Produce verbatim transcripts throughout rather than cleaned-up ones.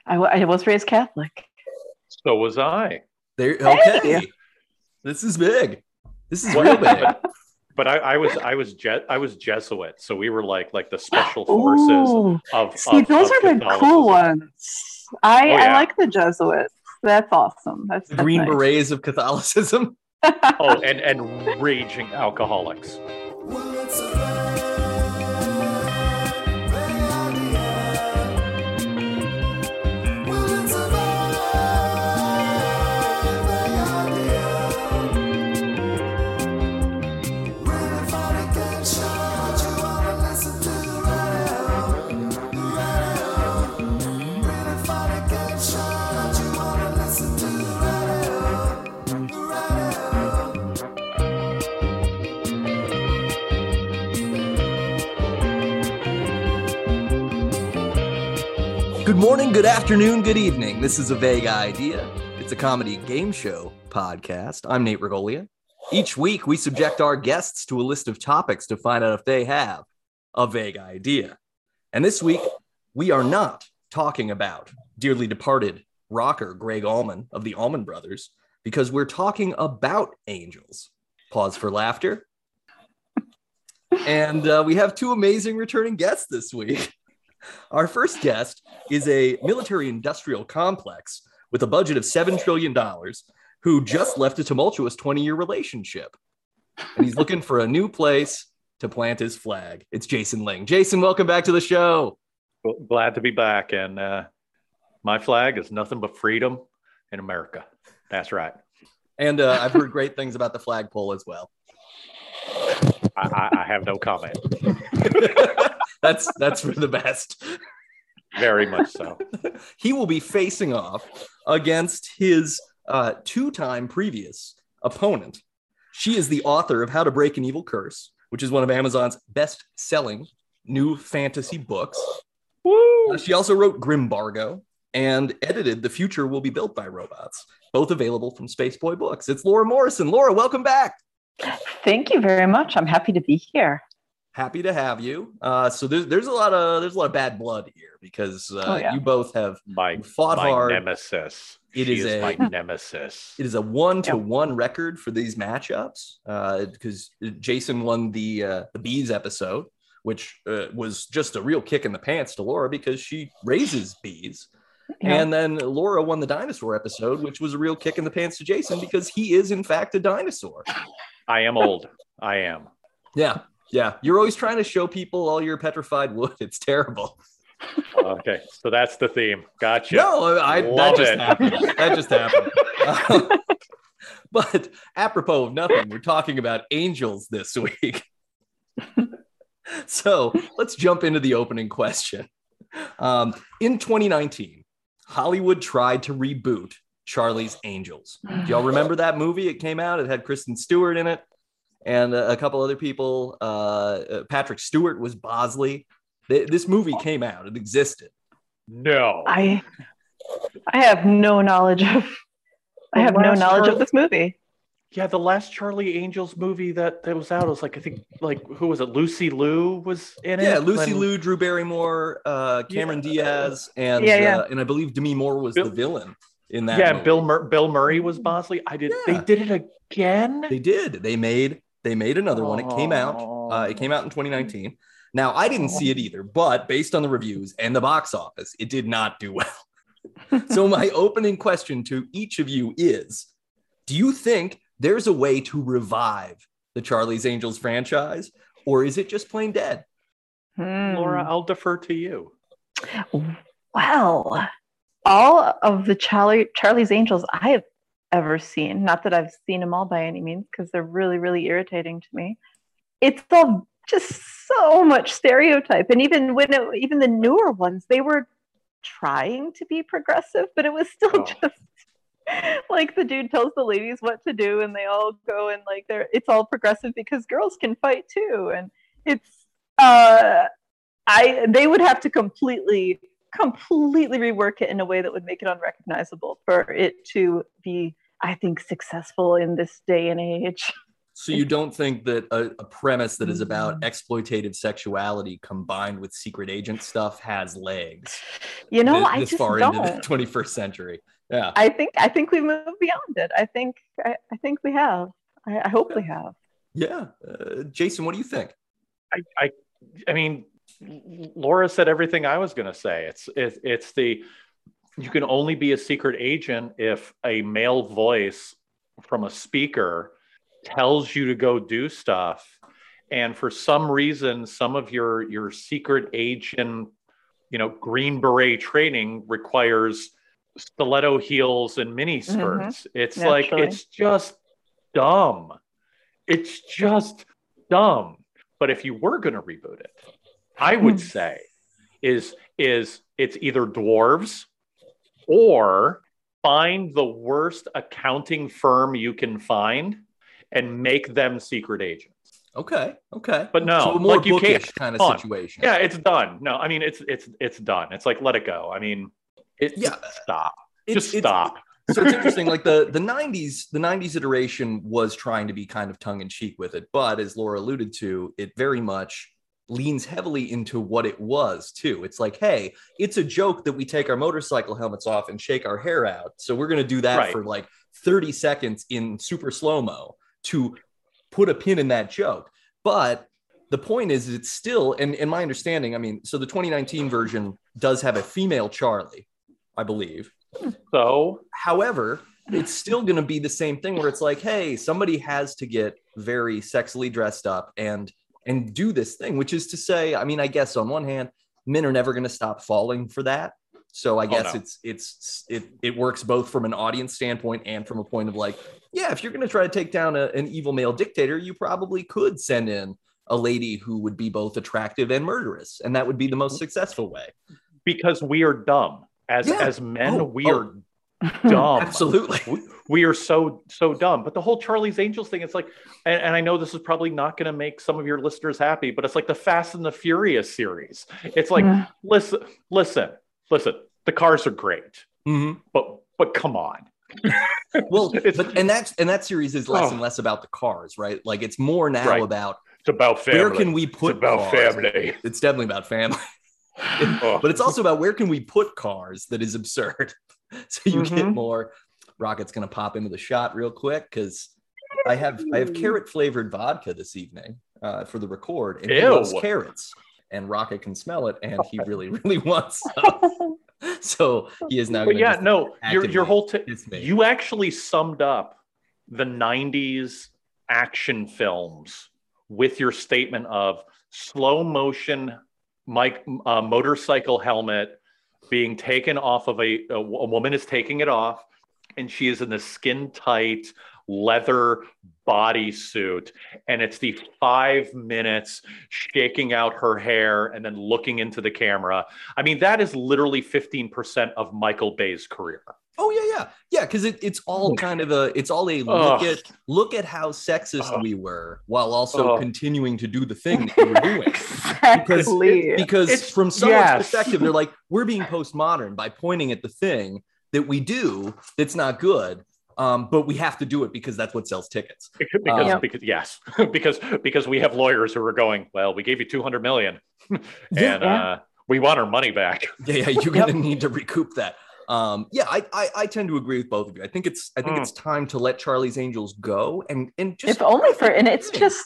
I, w- I was raised Catholic. So was I. There. Okay. Hey! This is big. This is Well, real big. But, but I, I was I was Je- I was Jesuit, so we were like like the special forces Ooh. of. See, of, those of are the cool Catholicism. ones. I, Oh, I yeah. like the Jesuits. That's awesome. That's, The that's Green nice. Berets of Catholicism. Oh, and and raging alcoholics. Good morning, good afternoon, good evening. This is A Vague Idea. It's a comedy game show podcast. I'm Nate Regolia. Each week, we subject our guests to a list of topics to find out if they have a vague idea. And this week, we are not talking about dearly departed rocker Greg Allman of the Allman Brothers, because we're talking about angels. Pause for laughter. And uh, we have two amazing returning guests this week. Our first guest is a military-industrial complex with a budget of seven trillion dollars who just left a tumultuous twenty-year relationship. And he's looking for a new place to plant his flag. It's Jason Ling. Jason, welcome back to the show. Well, glad to be back, and uh, my flag is nothing but freedom in America. That's right. And uh, I've heard great things about the flagpole as well. I, I, I have no comment. That's that's for the best. Very much so. He will be facing off against his uh, two-time previous opponent. She is the author of How to Break an Evil Curse, which is one of Amazon's best-selling new fantasy books. Woo! Uh, she also wrote Grimbargo and edited The Future Will Be Built by Robots, both available from Spaceboy Books. It's Laura Morrison. Laura, welcome back. Thank you very much. I'm happy to be here. Happy to have you. Uh, so there's there's a lot of there's a lot of bad blood here because uh, Oh, yeah. you both have My, fought my hard. nemesis. It She is is, a- my nemesis. It is a one to one record for these matchups because Jason won the uh, the bees episode, which uh, was just a real kick in the pants to Laura because she raises bees. Yeah. And then Laura won the dinosaur episode, which was a real kick in the pants to Jason because he is in fact a dinosaur. I am old. I am. Yeah, yeah. You're always trying to show people all your petrified wood. It's terrible. Okay, so that's the theme. Gotcha. No, I, that Love just it. happened. That just happened. Um, but apropos of nothing, we're talking about angels this week. So let's jump into the opening question. Um, in twenty nineteen, Hollywood tried to reboot Charlie's Angels. Do y'all remember that movie? It came out. It had Kristen Stewart in it and a, a couple other people. Uh, Patrick Stewart was Bosley. Th- this movie came out. It existed. No. I I have no knowledge of I The have no last knowledge Char- of this movie. Yeah, the last Charlie Angels movie that, that was out was like, I think, like, who was it? Lucy Liu was in it? Yeah, Lucy And- Liu, Drew Barrymore, uh, Cameron Yeah. Diaz, and Yeah, yeah. Uh, and I believe Demi Moore was Bill- the villain in that. Yeah, movie. Bill Mur- Bill Murray was Bosley. I did. Yeah. They did it again. They did. They made they made another one. It came out. Uh, it came out in twenty nineteen. Now I didn't see it either, but based on the reviews and the box office, it did not do well. So my opening question to each of you is: do you think there's a way to revive the Charlie's Angels franchise, or is it just plain dead? Hmm. Laura, I'll defer to you. Well, all of the Charlie Charlie's Angels I have ever seen, not that I've seen them all by any means, because they're really, really irritating to me. It's all just so much stereotype. And even when it, even the newer ones, they were trying to be progressive, but it was still Oh. just like the dude tells the ladies what to do and they all go and like they're it's all progressive because girls can fight too. And it's uh I they would have to completely completely rework it in a way that would make it unrecognizable for it to be, I think, successful in this day and age. So you don't think that a, a premise that is about exploitative sexuality combined with secret agent stuff has legs? You know, this, I this just far don't. into the twenty-first century. Yeah, I think I think we moved beyond it. I think I, I think we have. I, I hope we have. Yeah, uh, Jason, what do you think? I, I, I mean, Laura said everything I was going to say. It's it, it's the you can only be a secret agent if a male voice from a speaker tells you to go do stuff, and for some reason, some of your your secret agent, you know, Green Beret training requires stiletto heels and mini skirts. Mm-hmm. It's Naturally. like it's just dumb. It's just dumb. But if you were going to reboot it, I would say is is it's either dwarves or find the worst accounting firm you can find and make them secret agents. Okay, okay. But no, so a more like you can't kind of done. situation. Yeah, it's done. No, I mean it's it's it's done. It's like let it go. I mean, it yeah. stop. Just it's, stop. It's, so it's interesting. Like the the nineties, the nineties iteration was trying to be kind of tongue in cheek with it, but as Laura alluded to, it very much leans heavily into what it was too. It's like, hey, it's a joke that we take our motorcycle helmets off and shake our hair out. So we're going to do that right. for like thirty seconds in super slow-mo to put a pin in that joke. But the point is, it's still, and in my understanding, I mean, so the twenty nineteen version does have a female Charlie, I believe. So, however, it's still going to be the same thing where it's like, hey, somebody has to get very sexily dressed up and and do this thing, which is to say, I mean, I guess on one hand, men are never going to stop falling for that. So I guess oh, no. it's it's it it works both from an audience standpoint and from a point of like, yeah, if you're going to try to take down a, an evil male dictator, you probably could send in a lady who would be both attractive and murderous, and that would be the most successful way. Because we are dumb as yeah. as men, oh, we oh. are dumb. Absolutely. We, we are so, so dumb. But the whole Charlie's Angels thing, it's like, and, and I know this is probably not going to make some of your listeners happy, but it's like the Fast and the Furious series. It's like, yeah. listen, listen, listen, the cars are great, mm-hmm. but, but come on. Well, but, and that's, and that series is less oh. and less about the cars, right? Like it's more now right. about, it's about family. Where can we put it's about cars? family. It's definitely about family. oh. But it's also about where can we put cars that is absurd. So you mm-hmm. get more. Rocket's gonna pop into the shot real quick because I have I have carrot flavored vodka this evening uh, for the record, and Ew. he loves carrots, and Rocket can smell it, and he really really wants some. So he is now. But yeah, no, your your whole t- you actually summed up the nineties action films with your statement of slow motion, Mike uh, motorcycle helmet being taken off of a, a, a woman is taking it off, and she is in the skin tight leather bodysuit, and it's the five minutes shaking out her hair and then looking into the camera. I mean, that is literally fifteen percent of Michael Bay's career. Oh yeah, yeah, yeah. Because it, it's all kind of a, it's all a look at look at how sexist Ugh. we were, while also Ugh. continuing to do the thing that we were doing. Exactly. Because, because it's, from someone's yes. perspective, they're like, we're being postmodern by pointing at the thing that we do that's not good, um, but we have to do it because that's what sells tickets. Because, um, because yes, because because we have lawyers who are going, well, we gave you two hundred million, and yeah, yeah. Uh, we want our money back. Yeah, yeah, you're gonna need to recoup that. Um, yeah, I, I I tend to agree with both of you. I think it's I think mm. it's time to let Charlie's Angels go, and and just if only for and it's just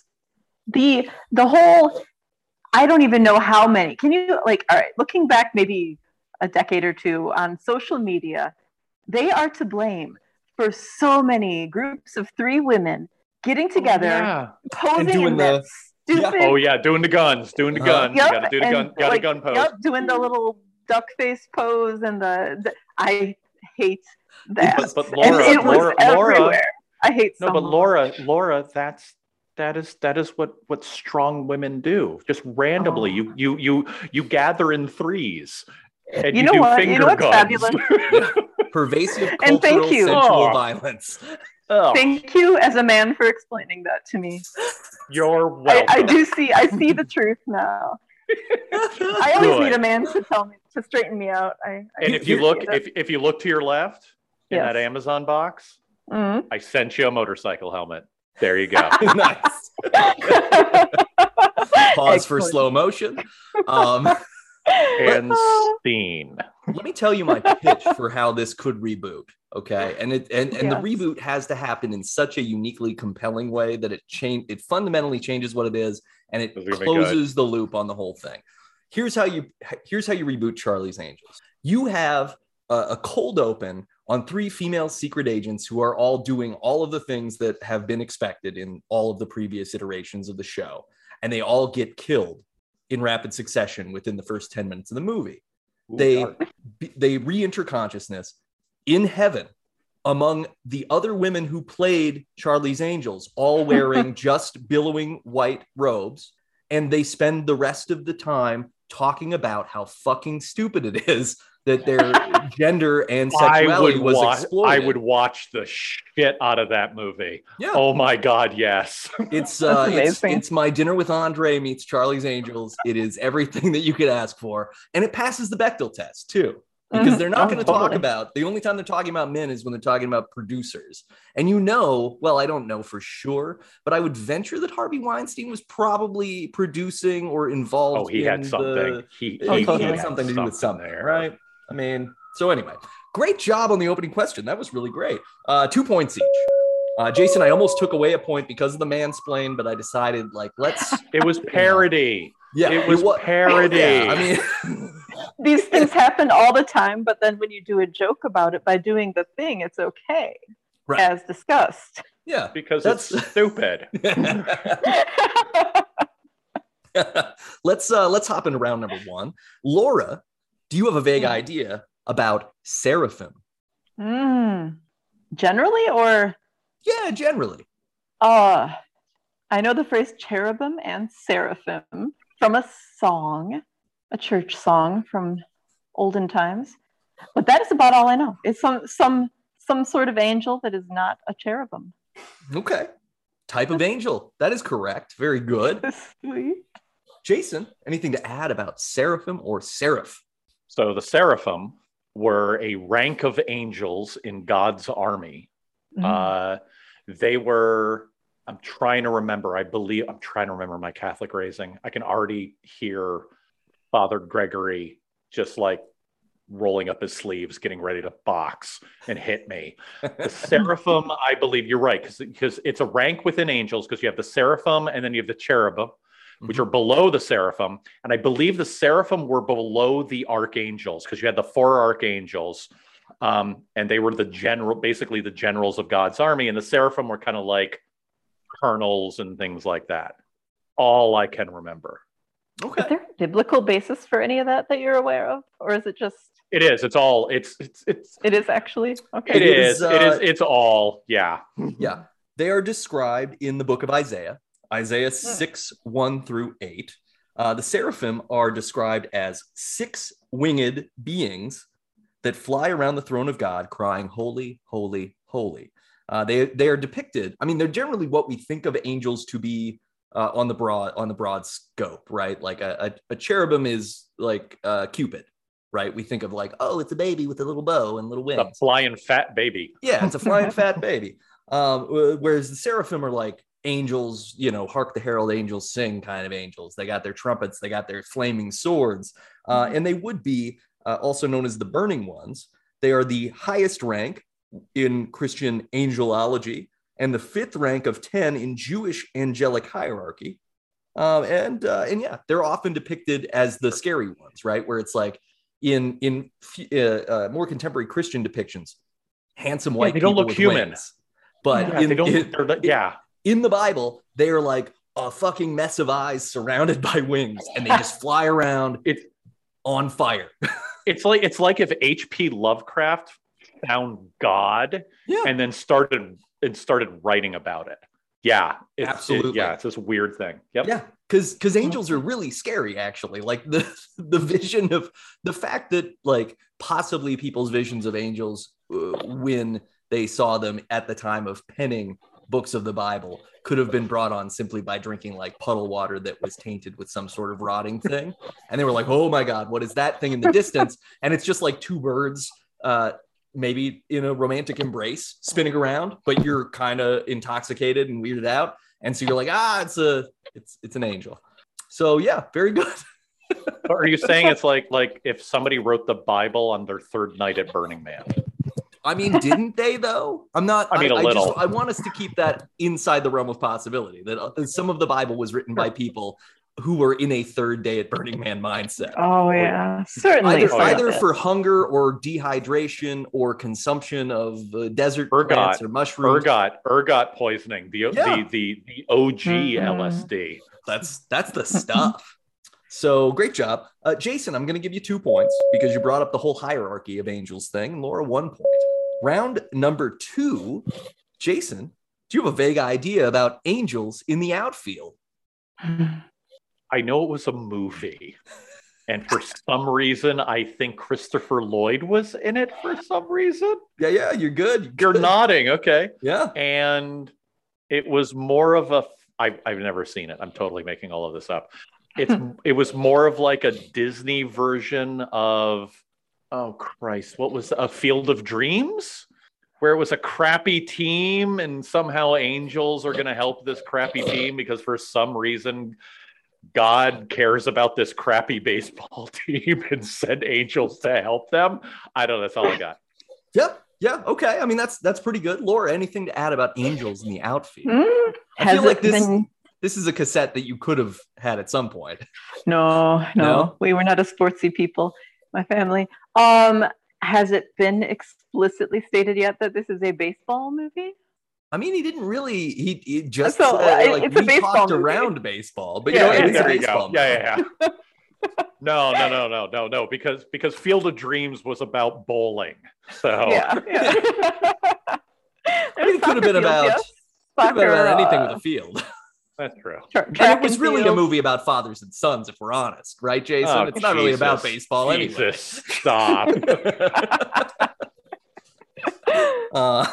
the the whole. I don't even know how many. Can you like? All right, looking back, maybe a decade or two on social media, they are to blame for so many groups of three women getting together, oh, yeah. posing and doing in the. Stupid, yeah. Oh yeah, doing the guns, doing the guns. Yep, you gotta do the gun, got like, a gun pose. Yep, doing the little duck face pose and the, the I hate that. But, but Laura, and it was Laura, everywhere. Laura, I hate no, so but much. Laura, Laura, that's that is that is what what strong women do. Just randomly, oh. you you you you gather in threes, and you you know do what? finger You know what's guns. fabulous? Pervasive cultural and thank you. sensual oh. violence. Oh. Thank you, as a man, for explaining that to me. You're welcome. I, I do see. I see the truth now. I always Good. need a man to tell me to straighten me out. I, I and if you look, if if you look to your left in yes. that Amazon box, mm-hmm. I sent you a motorcycle helmet. There you go. Nice. Pause for Excellent. slow motion. Um, And scene. let me tell you my pitch for how this could reboot. Okay, and it and, and Yes. the reboot has to happen in such a uniquely compelling way that it change it fundamentally changes what it is, and it This is gonna be closes the loop on the whole thing. Here's how you here's how you reboot Charlie's Angels. You have a, a cold open on three female secret agents who are all doing all of the things that have been expected in all of the previous iterations of the show, and they all get killed in rapid succession within the first ten minutes of the movie. Ooh, They dark. they re-enter consciousness in heaven among the other women who played Charlie's Angels, all wearing just billowing white robes, and they spend the rest of the time talking about how fucking stupid it is that their gender and I sexuality would was watch. exploited. I would watch the shit out of that movie. Yeah, Oh my god, yes. it's uh, That's it's amazing. it's My Dinner with Andre meets Charlie's Angels. It is everything that you could ask for, and it passes the Bechdel test too. Because Mhm. they're not Oh, going to totally. talk about, the only time they're talking about men is when they're talking about producers. And you know, well, I don't know for sure, but I would venture that Harvey Weinstein was probably producing or involved Oh, he in had something. The, He, he, Oh, he, he totally. had had something to do with something, there. right? I mean, so anyway, great job on the opening question. That was really great. Uh, two points each. Uh, Jason, I almost took away a point because of the mansplain, but I decided, like, let's, It was parody. yeah, it was wa- parody. Yeah, I mean, These things happen all the time, but then when you do a joke about it by doing the thing, it's okay, Right. as discussed. yeah. Because That's- it's stupid. let's uh let's hop into round number one. Laura, do you have a vague Mhm. idea about seraphim? Mm. Generally, or Yeah, generally. uh, I know the phrase cherubim and seraphim from a song, a church song from olden times, but that is about all I know. It's some some some sort of angel that is not a cherubim. Okay. Type of angel. That is correct. Very good. Sweet. Jason, anything to add about seraphim or seraph? So the seraphim were a rank of angels in God's army. Mm. Uh, they were, I'm trying to remember, I believe, I'm trying to remember my Catholic raising. I can already hear Father Gregory just like rolling up his sleeves, getting ready to box and hit me. The seraphim, I believe you're right, because it's a rank within angels, because you have the seraphim and then you have the cherubim, which Mhm. are below the seraphim. And I believe the seraphim were below the archangels, because you had the four archangels, um, and they were the general, basically the generals of God's army. And the seraphim were kind of like colonels and things like that. All I can remember. Okay. Is there a biblical basis for any of that that you're aware of, or is it just? It is. It's all. It's. It's. It's. It is actually okay. It It is. is, It is. uh, It's all. Yeah. Yeah. They are described in the book of Isaiah, Isaiah six, one through eight. Uh, the seraphim are described as six winged beings that fly around the throne of God crying, holy, holy, holy. Uh, they, they are depicted. I mean, they're generally what we think of angels to be uh, on the broad on the broad scope, right? Like a, a, a cherubim is like uh, Cupid, right? We think of like, oh, it's a baby with a little bow and little The wings. flying fat baby. Yeah, it's a flying fat baby. Um, wh- whereas the seraphim are like angels, you know, hark the herald angels sing kind of angels. They got their trumpets, they got their flaming swords, uh, Mhm. and they would be uh, also known as the burning ones. They are the highest rank in Christian angelology and the fifth rank of ten in Jewish angelic hierarchy. Um, and uh, and yeah, they're often depicted as the scary ones, right? Where it's like in in uh, uh, more contemporary Christian depictions, handsome white they don't people look with human. wings. But Yeah, in, they don't. in, they're the- yeah. in the Bible, they are like a fucking mess of eyes surrounded by wings, and they just fly around It's on fire. it's like it's like if H P Lovecraft found God Yeah, and then started and started writing about it. Yeah. It's, Absolutely. It, yeah. It's this weird thing. Yep. yeah, because because angels are really scary. Actually, like the the vision of the fact that like possibly people's visions of angels uh, when they saw them at the time of penning books of the Bible could have been brought on simply by drinking like puddle water that was tainted with some sort of rotting thing. And they were like, oh my God, what is that thing in the distance? And it's just like two birds uh, maybe in a romantic embrace, spinning around, but you're kind of intoxicated and weirded out. And so you're like, ah, it's a, it's, it's an angel. So yeah, very good. Are you saying it's like, like if somebody wrote the Bible on their third night at Burning Man? I mean, didn't they though? I'm not, I mean, a I, little. I, just, I want us to keep that inside the realm of possibility, that uh, some of the Bible was written by people who were in a third day at Burning Man mindset. Oh yeah, certainly. Either, Oh, yeah. either for hunger or dehydration or consumption of uh, desert plants Ergot, or mushrooms. ergot, ergot poisoning, the Yeah. the the the O G Mhm. L S D. That's that's the stuff. So great job, uh, Jason. I'm going to give you two points because you brought up the whole hierarchy of angels thing. Laura, one point. Round number two, Jason. Do you have a vague idea about angels in the outfield? I know it was a movie, and for some reason, I think Christopher Lloyd was in it for some reason. Yeah, yeah, you're good. You're nodding, okay? Yeah. And it was more of a. I've I've never seen it. I'm totally making all of this up. It's it was more of like a Disney version of, oh Christ, what was A Field of Dreams, where it was a crappy team and somehow angels are going to help this crappy team because for some reason God cares about this crappy baseball team and sent angels to help them. I don't know. That's all I got. Yep. Yeah. Okay. I mean, that's that's pretty good. Laura, anything to add about angels in the outfield? Mm, I has feel like it this been- this is a cassette that you could have had at some point. No, no, No? we were not a sportsy people, my family. Um, has it been explicitly stated yet that this is a baseball movie? I mean, he didn't really. He, he just So, said, I- like it's a we baseball talked movie. around baseball, but Yeah, you know, yeah, it is a there you baseball. go. Yeah, movie. yeah, yeah. No, no, no, no, no, no, because because Field of Dreams was about bowling. So Yeah. yeah. I mean, it could have been about, could have been about anything with a field. that's true. And it was really a movie about fathers and sons, if we're honest, right, Jason? Oh, it's not really about Jesus. baseball Jesus, stop. anyway. uh,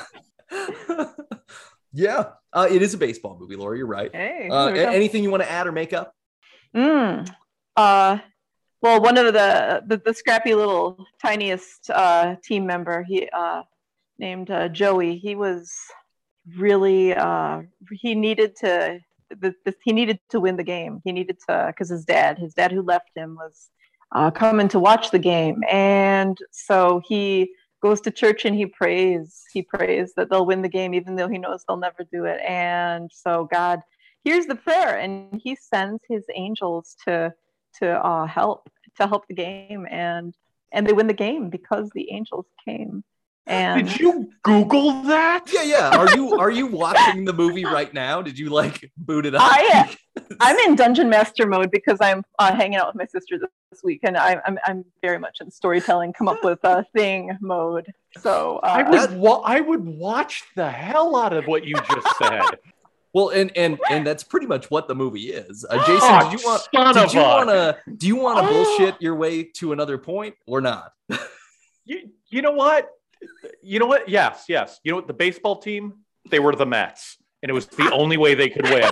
yeah, uh, it is a baseball movie, Laura. You're right. Hey, Uh, there we go. anything you want to add or make up? Mm. Uh, well, one of the, the the scrappy little tiniest uh, team member, he uh, named uh, Joey. He was really uh, he needed to the, the, he needed to win the game. He needed to because his dad, his dad who left him, was uh, coming to watch the game, and so he goes to church and he prays. He prays that they'll win the game, even though he knows they'll never do it. And so God hears the prayer, and He sends His angels to to uh, help to help the game, and and they win the game because the angels came. And Did you Google that? Yeah, yeah. Are you are you watching the movie right now? Did you like boot it up? I I'm in Dungeon Master mode because I'm uh, hanging out with my sister this, this week, and I, I'm I'm very much in storytelling, come up with a thing mode. So uh, I would wa- I would watch the hell out of what you just said. Well, and and and that's pretty much what the movie is. Uh, Jason, Oh, did you want son did of you a- want to do you want to Oh. bullshit your way to another point or not? You, you know what? You know what? Yes, yes. You know what? The baseball team, they were the Mets, and it was the only way they could win.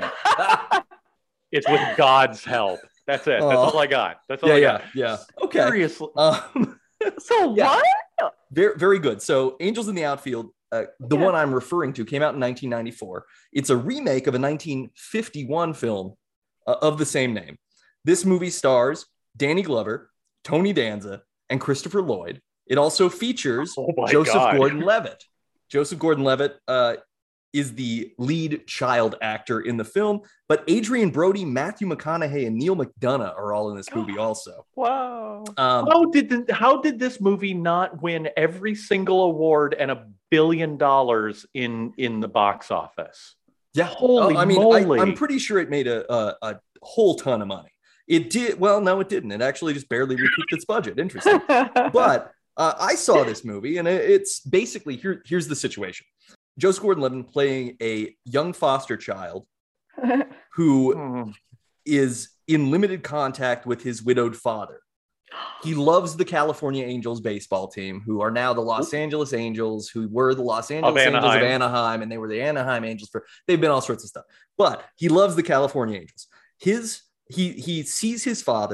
It's with God's help. That's it. That's Oh. all I got. That's all Yeah, I yeah, got. yeah. Okay. Seriously. Um, so Yeah. what? very very good. So, Angels in the Outfield, uh, the Yeah. one I'm referring to, came out in nineteen ninety-four. It's a remake of a nineteen fifty-one film uh, of the same name. This movie stars Danny Glover, Tony Danza, and Christopher Lloyd. It also features Oh my Joseph God. Gordon-Levitt. Joseph Gordon-Levitt uh, is the lead child actor in the film, but Adrian Brody, Matthew McConaughey, and Neil McDonough are all in this movie also. Whoa! Um, How did the, how did this movie not win every single award and a billion dollars in in the box office? yeah, Holy Oh, I mean, moly. I, I'm pretty sure it made a, a, a whole ton of money. It did. Well, no, it didn't. It actually just barely recouped its budget. Interesting. But uh, I saw this movie, and it- it's basically here. Here's the situation: Joseph Gordon-Levitt playing a young foster child who Hmm. is in limited contact with his widowed father. He loves the California Angels baseball team, who are now the Los Angeles Angels, who were the Los Angeles Angels of Anaheim. Anaheim, and they were the Anaheim Angels for. They've been all sorts of stuff, but he loves the California Angels. His he he sees his father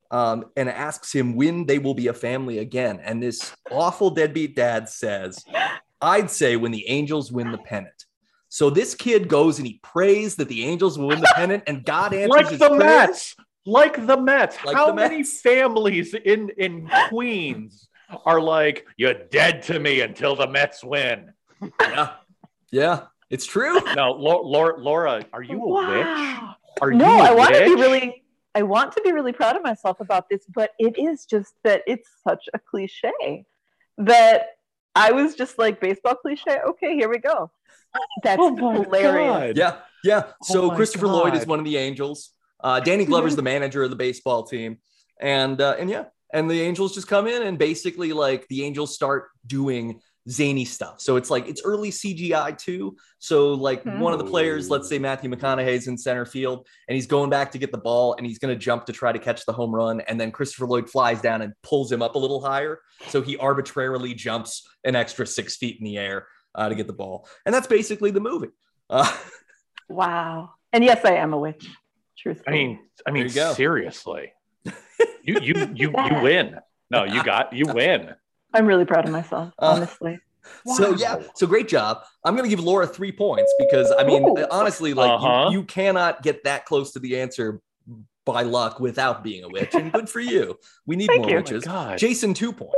um, and asks him when they will be a family again. And this awful deadbeat dad says, I'd say when the Angels win the pennant. So this kid goes and he prays that the Angels will win the pennant, and God answers like his the prayers. Mets. Like the Mets. Like How the many Mets. families in, in Queens are like, you're dead to me until the Mets win? Yeah, yeah, it's true. No, Laura, Laura, are you a Wow. witch? Are No, you a I want to be witch? really, I want to be really proud of myself about this, but it is just that it's such a cliche that I was just like, baseball cliche. Okay, here we go. That's Oh my hilarious. God. Yeah, yeah. So Oh my Christopher Lloyd is God. one of the Angels. Uh, Danny Glover's the manager of the baseball team, and uh, and yeah, and the Angels just come in and basically like the Angels start doing zany stuff. So it's like it's early C G I too. So like Hmm. one of the players, let's say Matthew McConaughey's in center field, and he's going back to get the ball, and he's going to jump to try to catch the home run, and then Christopher Lloyd flies down and pulls him up a little higher, so he arbitrarily jumps an extra six feet in the air uh, to get the ball, and that's basically the movie. Uh, Wow. And yes, I am a witch. Truthfully. I mean, I mean, There you go. seriously, you you you you win. No, you got you win. I'm really proud of myself, Uh, honestly. So Wow. yeah, so great job. I'm gonna give Laura three points because I mean, Ooh. honestly, like Uh-huh. you, you cannot get that close to the answer by luck without being a witch, and good for you. We need Thank more you. witches. Oh my God. Jason, two points.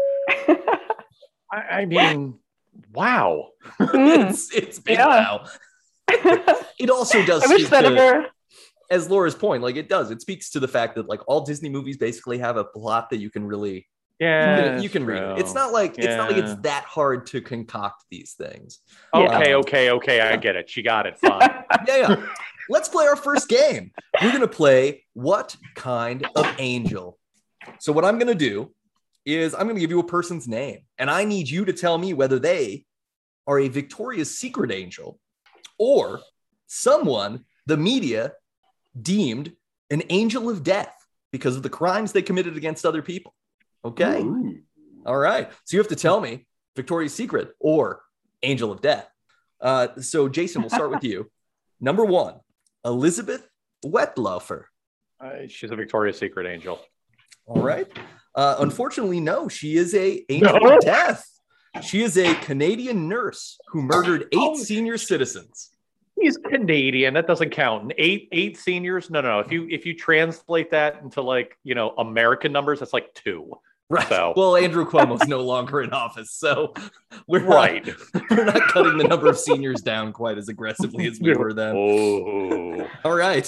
I, I mean, wow. Mm. it's it's big Yeah. now. It also does I wish speak that to, ever. as Laura's point, like it does. It speaks to the fact that like all Disney movies basically have a plot that you can really Yeah, you can, you can read it. It's not like it's not like it's Yeah. that hard to concoct these things. Okay, Yeah. okay, okay. I get it. She got it. Fine. Yeah, yeah. Let's play our first game. We're going to play What Kind of Angel? So, what I'm going to do is I'm going to give you a person's name, and I need you to tell me whether they are a Victoria's Secret angel or someone the media deemed an angel of death because of the crimes they committed against other people. Okay. Ooh. All right. So, you have to tell me Victoria's Secret or angel of death. Uh, so, Jason, we'll start with you. Number one, Elizabeth Wettlaufer. Uh, she's a Victoria's Secret angel. All right. Uh, unfortunately, no, she is a angel No. of death. She is a Canadian nurse who murdered eight Oh. senior citizens. He's Canadian. That doesn't count. And eight eight seniors. No, no, no. If you if you translate that into like you know American numbers, that's like two. Right. So- Well, Andrew Cuomo's no longer in office, so we're Right. not, we're not cutting the number of seniors down quite as aggressively as we were then. Oh. All right.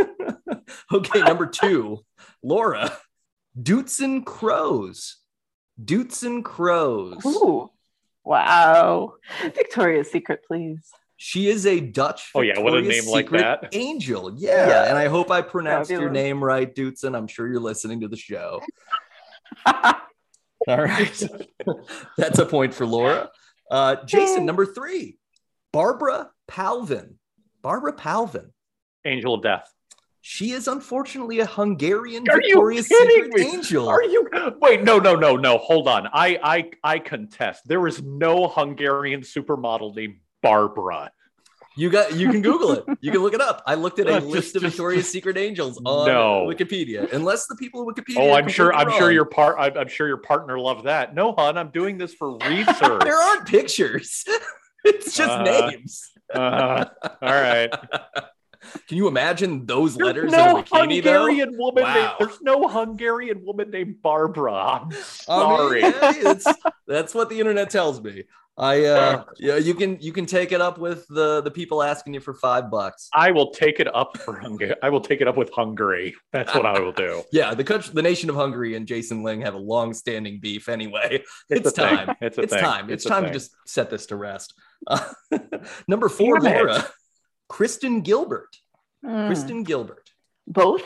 Okay, number two, Laura. Dutson Crows. Dutson Crows. Ooh. Wow. Victoria's Secret, please. She is a Dutch Oh, yeah, what a Victoria's name like Secret that. angel. Yeah, Yeah. and I hope I pronounced your Fabulous. name right, Dutson. I'm sure you're listening to the show. All right. That's a point for Laura. Uh, Jason, number three, Barbara Palvin. Barbara Palvin. Angel of Death. She is unfortunately a Hungarian Are you Victoria's kidding Secret me? angel. Are you? Wait, no, no, no, no. Hold on. I, I, I contest. There is no Hungarian supermodel named Barbara. You got. You can Google it. You can look it up. I looked at a Uh, just- list of just- Victoria's just- Secret angels on No. Wikipedia. Unless the people at Wikipedia. Oh, are I'm sure. I'm completely sure wrong. your part. I'm, I'm sure your partner loved that. No, hon. I'm doing this for research. There aren't pictures. It's just Uh, names. Uh, all right. Can you imagine those There's letters no in a bikini, though? Hungarian woman. Wow. Named, there's no Hungarian woman named Barbara. I'm I mean, sorry. yeah, it's, that's what the internet tells me. I uh, yeah, you can you can take it up with the the people asking you for five bucks. I will take it up for Hungary. I will take it up with Hungary. That's what I will do. Yeah, the country, the nation of Hungary, and Jason Ling have a long-standing beef. Anyway, it's, a thing. time. It's a It's thing. time. It's, a time to thing. just set this to rest. Uh, number four, Damn it. Laura, Kristen Gilbert. Mm. Kristen Gilbert. Both.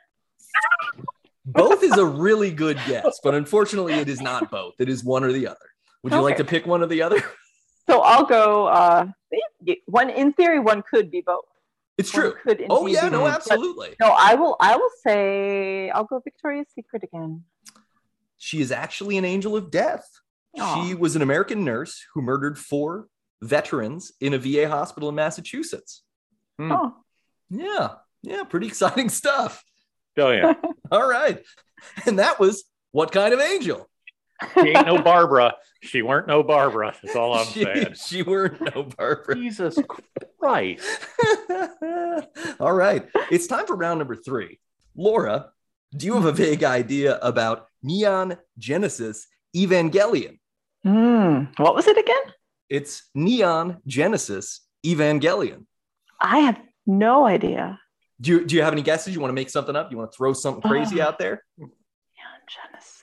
Both is a really good guess, but unfortunately, it is not both. It is one or the other. Would you like Okay. to pick one or the other? So I'll go. Uh, one in theory, one could be both. It's One true. could Oh indeed yeah, be no, both. absolutely. No, I will. I will say I'll go Victoria's Secret again. She is actually an angel of death. Aw. She was an American nurse who murdered four veterans in a V A hospital in Massachusetts. Hmm. Oh, Yeah, yeah, pretty exciting stuff. Oh, yeah. All right. And that was What Kind of Angel? She ain't no Barbara. She weren't no Barbara. That's all I'm she, saying. She weren't no Barbara. Jesus Christ. All right. It's time for round number three. Laura, do you have a vague idea about Neon Genesis Evangelion? Mm, what was it again? It's Neon Genesis Evangelion. I have no idea. Do you, do you have any guesses? You want to make something up? You want to throw something crazy uh, out there? Neon Genesis.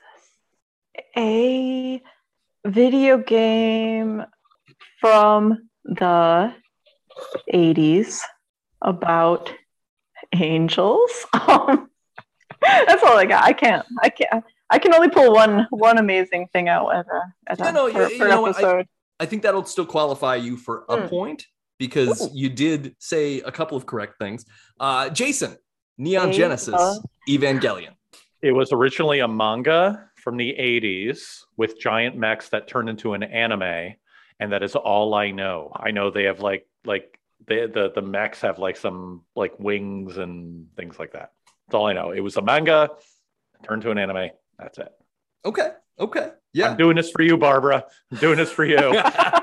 A video game from the eighties about angels. Um, that's all I got. I can't. I can't. I can only pull one one amazing thing out at a, at yeah, a no, for, you, for you an know, episode. I, I think that'll still qualify you for a mm. point because Ooh. you did say a couple of correct things. Uh, Jason, Neon a, Genesis uh, Evangelion. It was originally a manga from the eighties with giant mechs that turned into an anime, and that is all I know. I know they have like like they, the the mechs have like some like wings and things like that. That's all I know. It was a manga turned to an anime. That's it. Okay. Okay. Yeah. I'm doing this for you, Barbara. I'm doing this for you.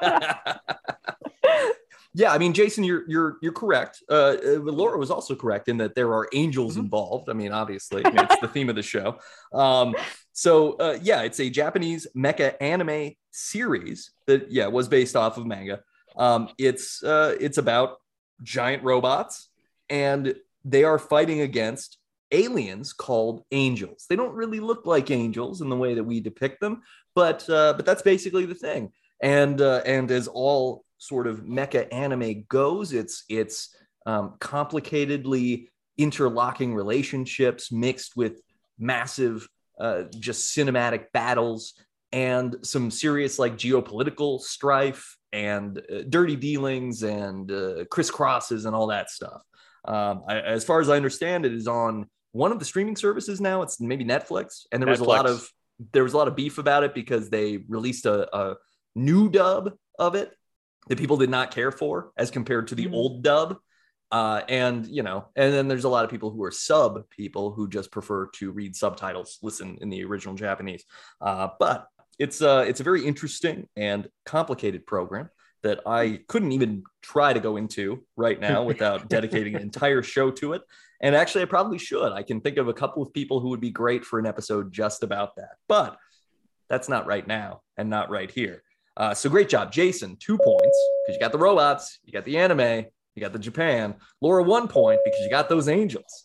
Yeah, I mean, Jason, you're you're you're correct. Uh, Laura was also correct in that there are angels mm-hmm. involved. I mean, obviously, I mean, it's the theme of the show. Um, so uh, yeah, it's a Japanese mecha anime series that yeah was based off of manga. Um, it's uh, it's about giant robots, and they are fighting against aliens called angels. They don't really look like angels in the way that we depict them, but uh, but that's basically the thing. And uh, and as all sort of mecha anime goes, it's it's um, complicatedly interlocking relationships mixed with massive uh, just cinematic battles and some serious like geopolitical strife and uh, dirty dealings and uh, crisscrosses and all that stuff. Um, I, as far as I understand, it is on one of the streaming services now. It's maybe Netflix, and there was Netflix. a lot of there was a lot of beef about it because they released a, a new dub of it that people did not care for as compared to the mm-hmm. old dub. Uh, and, you know, and then there's a lot of people who are sub people who just prefer to read subtitles, listen in the original Japanese. Uh, but it's uh, it's a very interesting and complicated program that I couldn't even try to go into right now without dedicating an entire show to it. And actually, I probably should. I can think of a couple of people who would be great for an episode just about that. But that's not right now and not right here. Uh, so great job, Jason. Two points because you got the robots, you got the anime, you got the Japan. Laura, one point because you got those angels.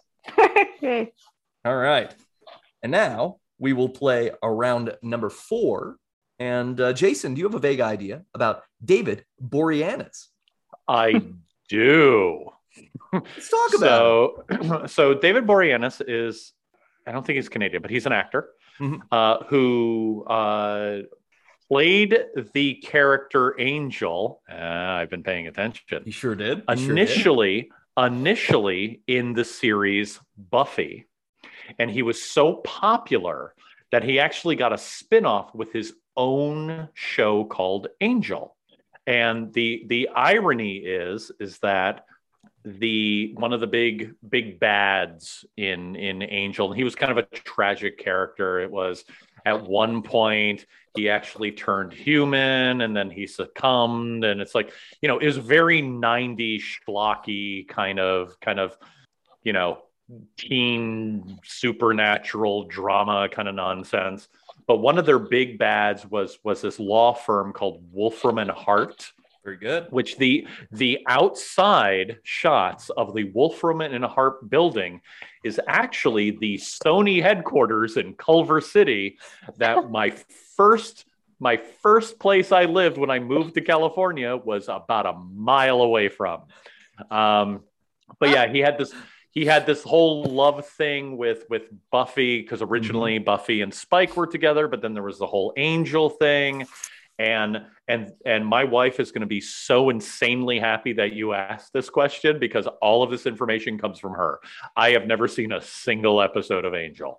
All right. And now we will play around number four. And uh, Jason, do you have a vague idea about David Boreanaz? I do. Let's talk so, about it. So David Boreanaz is, I don't think he's Canadian, but he's an actor mm-hmm. uh, who... Uh, played the character Angel. Uh, I've been paying attention. He sure did. He initially, sure did. initially in the series Buffy, and he was so popular that he actually got a spin-off with his own show called Angel. And the the irony is is that the one of the big big bads in in Angel, and he was kind of a tragic character. It was at one point he actually turned human and then he succumbed, and it's like, you know, it was very nineties schlocky kind of kind of you know teen supernatural drama kind of nonsense. But one of their big bads was was this law firm called Wolfram and Hart. Very good. Which the the outside shots of the Wolfram and Hart building is actually the Sony headquarters in Culver City that my first my first place I lived when I moved to California was about a mile away from. Um, but yeah, he had this he had this whole love thing with with Buffy, because originally mm-hmm. Buffy and Spike were together, but then there was the whole Angel thing. And and and my wife is going to be so insanely happy that you asked this question, because all of this information comes from her. I have never seen a single episode of Angel.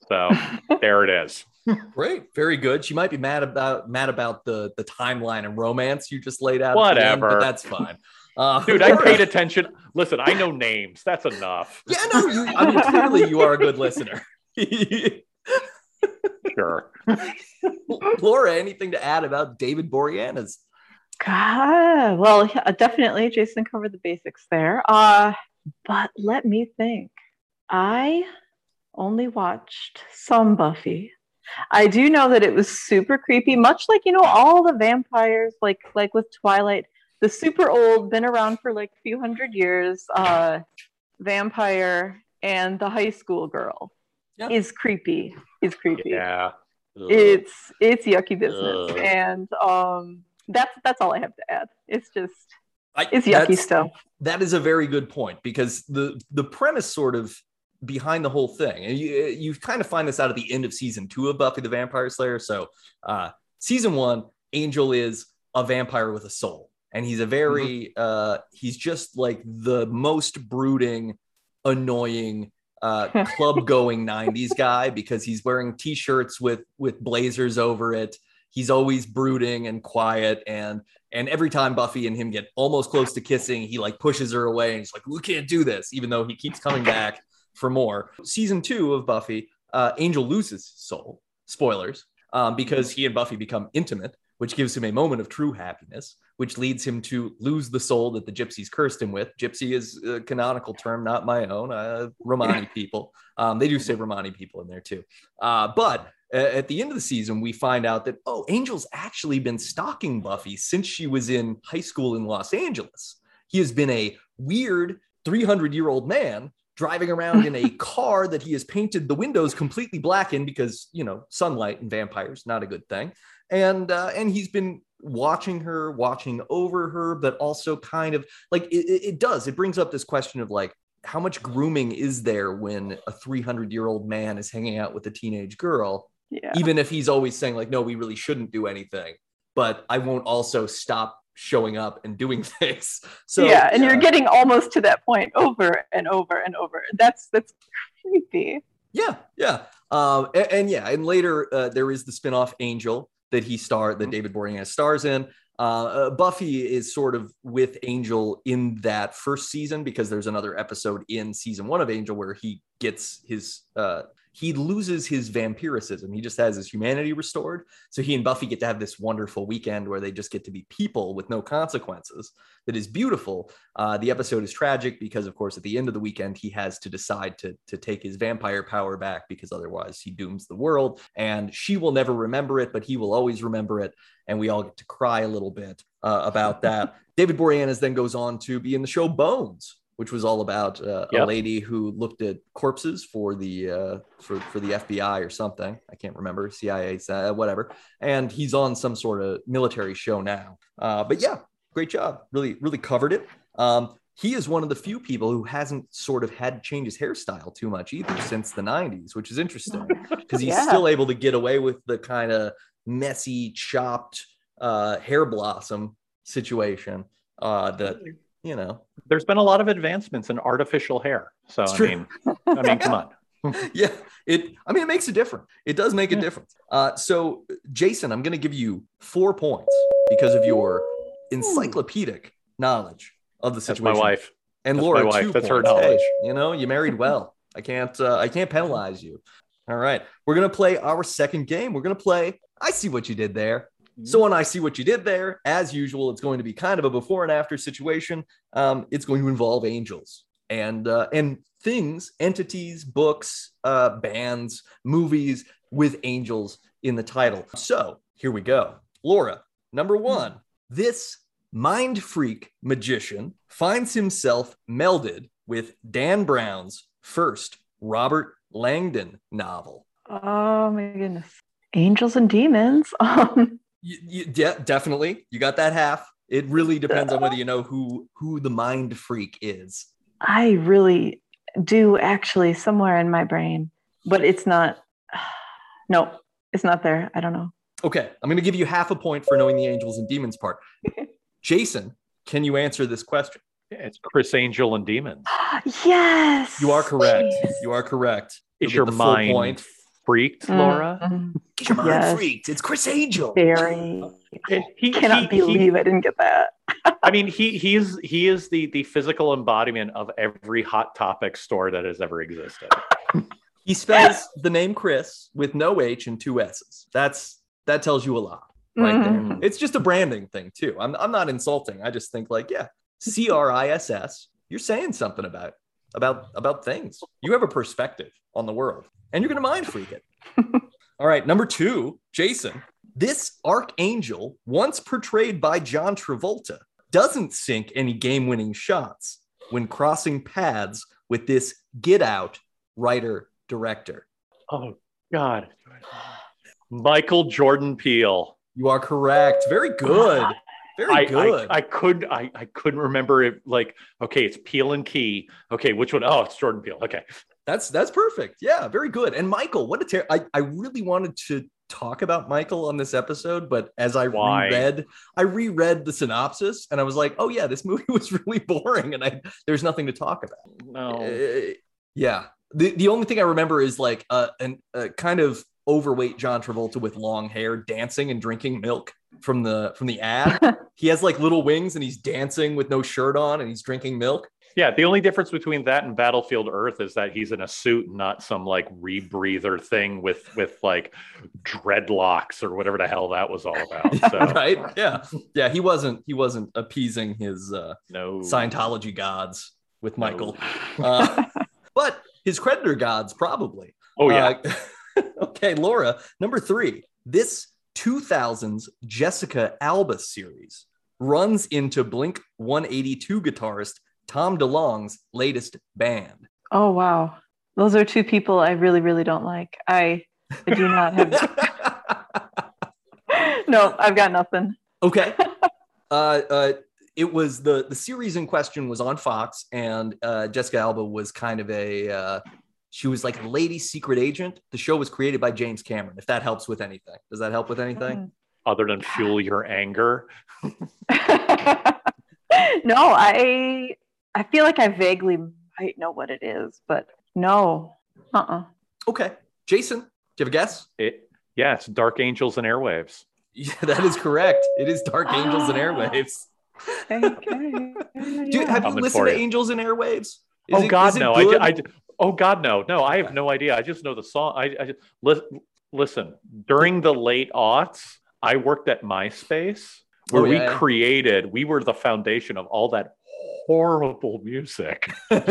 So there it is. Great, very good. She might be mad about mad about the the timeline and romance you just laid out. At the end, Whatever. but that's fine. Uh, Dude, I paid attention. Listen, I know names. That's enough. Yeah, no, you. I mean, clearly you are a good listener. Sure. Laura, anything to add about David Boreanaz? God, well, yeah, definitely Jason covered the basics there. Uh, but let me think. I only watched some Buffy. I do know that it was super creepy, much like, you know, all the vampires, like like with Twilight, the super old, been around for like a few hundred years, uh, vampire and the high school girl yeah. is creepy. Is creepy. Yeah. Ugh. It's it's yucky business. Ugh. And um that's that's all I have to add. It's just I, it's yucky stuff. That is a very good point, because the the premise sort of behind the whole thing, and you you kind of find this out at the end of season two of Buffy the Vampire Slayer. So uh season one, Angel is a vampire with a soul, and he's a very mm-hmm. uh he's just like the most brooding, annoying uh club going nineties guy, because he's wearing t-shirts with with blazers over it. He's always brooding and quiet, and and every time Buffy and him get almost close to kissing, he like pushes her away and he's like, we can't do this, even though he keeps coming back for more. Season two of Buffy, uh, Angel loses his soul. Spoilers, um, because he and Buffy become intimate, which gives him a moment of true happiness, which leads him to lose the soul that the gypsies cursed him with. Gypsy is a canonical term, not my own. Uh, Romani people. Um, they do say Romani people in there too. Uh, but at the end of the season, we find out that, oh, Angel's actually been stalking Buffy since she was in high school in Los Angeles. He has been a weird three hundred year old man driving around in a car that he has painted the windows completely black in, because, you know, sunlight and vampires, not a good thing. And, uh, and he's been watching her, watching over her, but also kind of like it, it does. It brings up this question of like, how much grooming is there when a three hundred year old man is hanging out with a teenage girl? Yeah. Even if he's always saying like, no, we really shouldn't do anything, but I won't also stop showing up and doing things. So yeah, and uh, you're getting almost to that point over and over and over. That's that's creepy. Yeah, yeah, um, and, and yeah, and later uh, there is the spinoff Angel that he starred, that David Boreanaz stars in. Uh, uh, Buffy is sort of with Angel in that first season, because there's another episode in season one of Angel where he gets his. Uh, He loses his vampiricism. He just has his humanity restored. So he and Buffy get to have this wonderful weekend where they just get to be people with no consequences. That is beautiful. Uh, the episode is tragic because, of course, at the end of the weekend, he has to decide to, to take his vampire power back, because otherwise he dooms the world. And she will never remember it, but he will always remember it. And we all get to cry a little bit uh, about that. David Boreanaz then goes on to be in the show Bones, which was all about uh, yep. a lady who looked at corpses for the uh, for for the F B I or something. I can't remember, C I A, uh, whatever. And he's on some sort of military show now. Uh, but yeah, great job. Really, really covered it. Um, he is one of the few people who hasn't sort of had to change his hairstyle too much either since the nineties, which is interesting, because he's yeah. still able to get away with the kind of messy, chopped uh, hair blossom situation uh, that. You know, there's been a lot of advancements in artificial hair. So, I mean, I mean, come on. yeah, it, I mean, it makes a difference. It does make a yeah. difference. Uh, so Jason, I'm going to give you four points because of your encyclopedic knowledge of the situation. That's my wife. And That's Laura, my wife. two That's points. her knowledge. Hey, you know, you married well. I can't, uh, I can't penalize you. All right. We're going to play our second game. We're going to play, I see what you did there. So when I see what you did there, as usual, it's going to be kind of a before and after situation. Um, it's going to involve angels and uh, and things, entities, books, uh, bands, movies with angels in the title. So here we go. Laura, number one, this mind freak magician finds himself melded with Dan Brown's first Robert Langdon novel. Oh my goodness. Angels and demons. Um You, you, yeah, definitely. You got that half. It really depends on whether you know who who the mind freak is. I really do, actually, somewhere in my brain, but it's not. No, it's not there. I don't know. Okay, I'm going to give you half a point for knowing the angels and demons part. Jason, can you answer this question? It's Chris Angel and Demons. Yes. You are correct. Jeez. You are correct. It's your mind. Point. freaked, Laura? Mm-hmm. Get your mind Yes. freaked. It's Chris Angel. Very. He Cannot he- he- believe I didn't get that. I mean, he he's he is the the physical embodiment of every Hot Topic store that has ever existed. He spells the name Chris with no H and two S's. That's that tells you a lot right Mhm. there. It's just a branding thing too. I'm I'm not insulting. I just think like, yeah, C R I S S. You're saying something about about about things. You have a perspective on the world, and you're gonna mind freak it. All right, number two, Jason. This archangel, once portrayed by John Travolta, doesn't sink any game-winning shots when crossing paths with this Get Out writer director. Oh God, Michael Jordan Peele. You are correct. Very good. Very I, good. I, I could I, I couldn't remember it. Like, okay, it's Peele and Key. Okay, which one? Oh, it's Jordan Peele. Okay, that's that's perfect. Yeah, very good. And Michael, what a ter- I I really wanted to talk about Michael on this episode, but as I Why? reread, I reread the synopsis, and I was like, oh yeah, this movie was really boring, and I there's nothing to talk about. no. Uh, yeah. The the only thing I remember is like uh, an a kind of overweight John Travolta with long hair dancing and drinking milk from the from the ad. He has like little wings and he's dancing with no shirt on and he's drinking milk. Yeah, the only difference between that and Battlefield Earth is that he's in a suit, not some like rebreather thing with with like dreadlocks or whatever the hell that was all about. Yeah, So right? Yeah. Yeah, he wasn't he wasn't appeasing his uh no Scientology gods with No. Michael. Uh, but his creditor gods probably. Oh yeah. Uh, okay, Laura, number three. This two thousands Jessica Alba series runs into Blink one eighty-two guitarist Tom DeLonge's latest band. Oh wow, those are two people I really, really don't like. I, I do not have. No, I've got nothing. Okay. Uh, uh, it was the the series in question was on Fox, and uh, Jessica Alba was kind of a uh, she was like a lady secret agent. The show was created by James Cameron. If that helps with anything, does that help with anything? Other than fuel your anger. No, I I feel like I vaguely might know what it is, but no. Uh-uh. Okay, Jason, do you have a guess? It yeah, it's Dark Angels and Airwaves. Yeah, that is correct. It is Dark Angels and Airwaves. Okay. Do, have you Coming listened for to you. Angels and Airwaves? Is oh it- God, is it no! I, good? ju- I, ju- oh God, no, no! I have no idea. I just know the song. I, I just, li- listen. During the late aughts, I worked at MySpace, where Oh, we yeah. created. We were the foundation of all that horrible music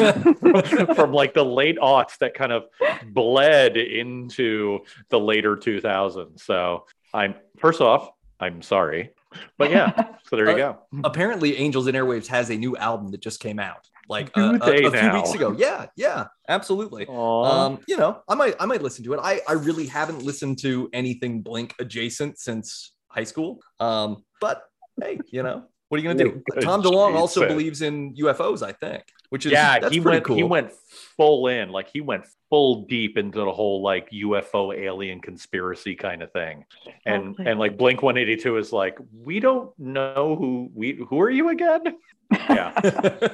from like the late aughts that kind of bled into the later two thousands. So I'm first off, I'm sorry, but yeah. So there you Uh, go. Apparently Angels and Airwaves has a new album that just came out like Do uh, a, they a few now? weeks ago. Yeah, yeah, absolutely. Aw. Um, you know, I might I might listen to it. I I really haven't listened to anything Blink adjacent since high school. Um, but hey, you know, what are you gonna do? Tom DeLonge also Adjacent. believes in U F Os, I think, which is yeah, that's he pretty went cool. he went full in, like he went full deep into the whole like U F O alien conspiracy kind of thing. And Okay. and like Blink one eighty-two is like, we don't know who we who are you again? Yeah.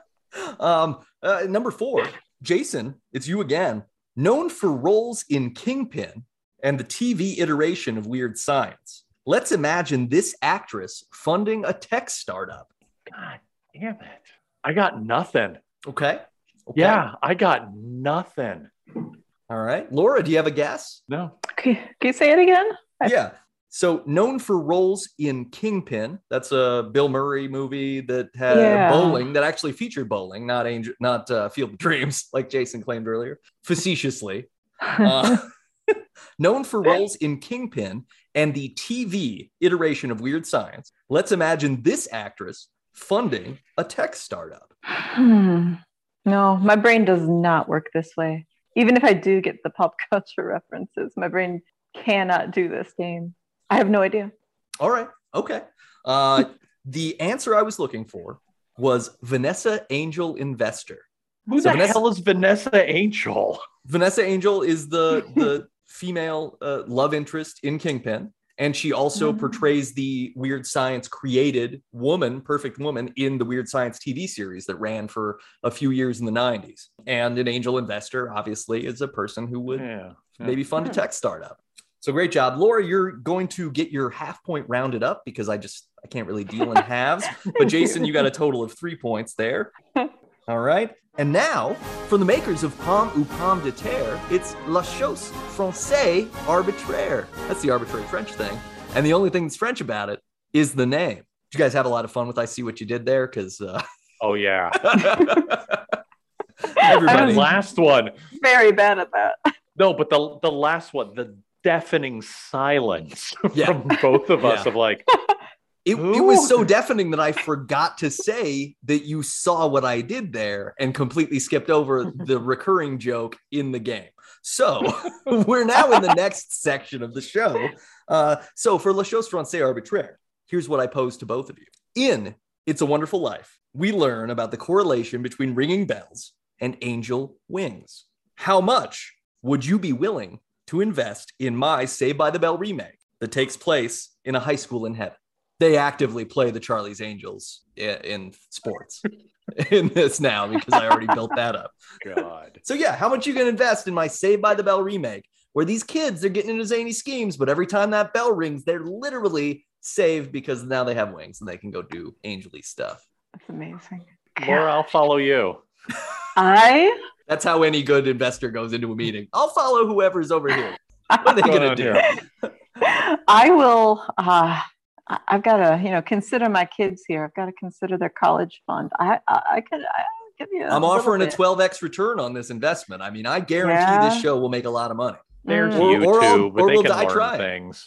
um, uh, number four, Jason, it's you again. Known for roles in Kingpin and the T V iteration of Weird Science, let's imagine this actress funding a tech startup. God damn it. I got nothing. Okay. Okay. Yeah, I got nothing. All right. Laura, do you have a guess? No. Okay, can you say it again? I- Yeah. So known for roles in Kingpin, that's a Bill Murray movie that had Yeah. bowling that actually featured bowling, not Angel, not uh, Field of Dreams, like Jason claimed earlier, facetiously. Uh, known for roles in Kingpin and the T V iteration of Weird Science, let's imagine this actress funding a tech startup. Hmm. No, my brain does not work this way. Even if I do get the pop culture references, my brain cannot do this game. I have no idea. All right. Okay. Uh, the answer I was looking for was Vanessa Angel Investor. Who So the Vanessa- hell is Vanessa Angel? Vanessa Angel is the the female uh, love interest in Kingpin, and she also Mhm. portrays the Weird Science created woman, perfect woman, in the Weird Science T V series that ran for a few years in the nineties. And an angel investor, obviously, is a person who would Yeah. maybe fun to tech startup. So great job. Laura, you're going to get your half point rounded up because I just, I can't really deal in halves. But Jason, you got a total of three points there. All right. And now, from the makers of Pomme ou Pomme de Terre, it's La Chose Française Arbitraire. That's the arbitrary French thing. And the only thing that's French about it is the name. Did you guys have a lot of fun with I See What You Did there? Because... Uh... Oh, yeah. Everybody. The last one. Very bad at that. No, but the the last one, the deafening silence Yeah. from both of us Yeah. of like, It, Who? it was so deafening that I forgot to say that you saw what I did there and completely skipped over the recurring joke in the game. So we're now in the next section of the show. Uh, so for La Chose Française Arbitraire, here's what I pose to both of you. In It's a Wonderful Life, we learn about the correlation between ringing bells and angel wings. How much would you be willing to invest in my Saved by the Bell remake that takes place in a high school in heaven? They actively play the Charlie's Angels in, in sports in this now because I already built that up. God. So yeah, how much you gonna invest in my Saved by the Bell remake where these kids are getting into zany schemes, but every time that bell rings, they're literally saved because now they have wings and they can go do angel-y stuff. That's amazing. Laura, I'll follow you. I That's how any good investor goes into a meeting. I'll follow whoever's over here. What are they Going gonna on do? here. I will. Uh, I- I've got to, you know, consider my kids here. I've got to consider their college fund. I, I, I could I give you. i I'm offering a twelve x return on this investment. I mean, I guarantee Yeah. this show will make a lot of money. There's Mm. Or- or I'll- YouTube, but or they we'll can die learn trying. things.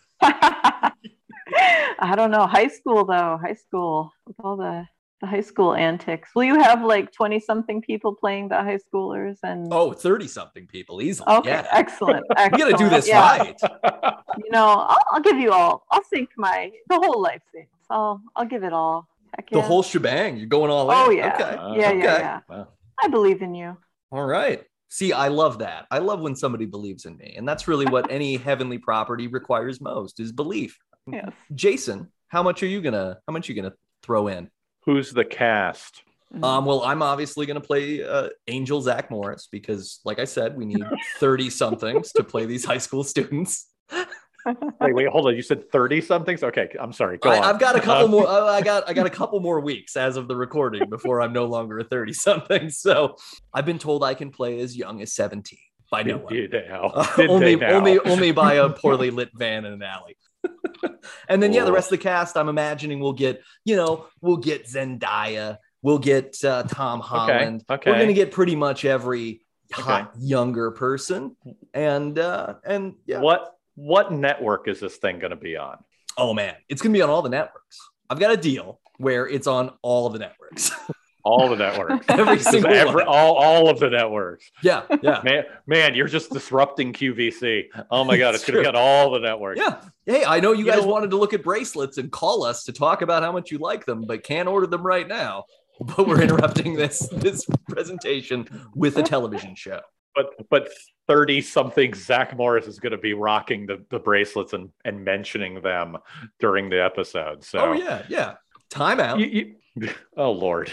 I don't know. High school, though. High school with all the, the high school antics. Will you have like twenty something people playing the high schoolers? And Oh, thirty something people easily. okay, Yeah. excellent. We excellent. got to do this Yeah. right. You know, I'll, I'll give you all. I'll sink my the whole life thing. I'll I'll give it all. Heck The yeah. whole shebang. You're going all in. Oh yeah. Okay. Uh, yeah, yeah, okay. yeah. Wow. I believe in you. All right. See, I love that. I love when somebody believes in me. And that's really what any heavenly property requires most is belief. Yes. Jason, how much are you gonna how much are you gonna throw in? Who's the cast? Um, well, I'm obviously gonna play uh, Angel Zach Morris because, like I said, we need thirty somethings to play these high school students. Wait, wait, hold on. You said thirty somethings? Okay, I'm sorry. Go I, on. I've got a couple Uh, more. uh, I got I got a couple more weeks as of the recording before I'm no longer a thirty something. So I've been told I can play as young as seventeen by no Did, one. did they now? Uh, Did only they now? only only by a poorly lit van in an alley. And then yeah, the rest of the cast, I'm imagining we'll get, you know, we'll get Zendaya, we'll get uh, Tom Holland. okay. We're gonna get pretty much every hot Okay. younger person. And uh and yeah. What what network is this thing going to be on? Oh man, it's gonna be on all the networks. I've got a deal where it's on all the networks. All the networks. Every Just single every- one. all, all of the networks. Yeah, yeah. Man, man, you're just disrupting Q V C. Oh my God, It's it's going to true. be on all the networks. Yeah. Hey, I know you, You guys know- wanted to look at bracelets and call us to talk about how much you like them, but can't order them right now. But we're interrupting this this presentation with a television show. But but thirty something Zach Morris is going to be rocking the, the bracelets and, and mentioning them during the episode. So Oh yeah, yeah. Time out. You, you, oh Lord.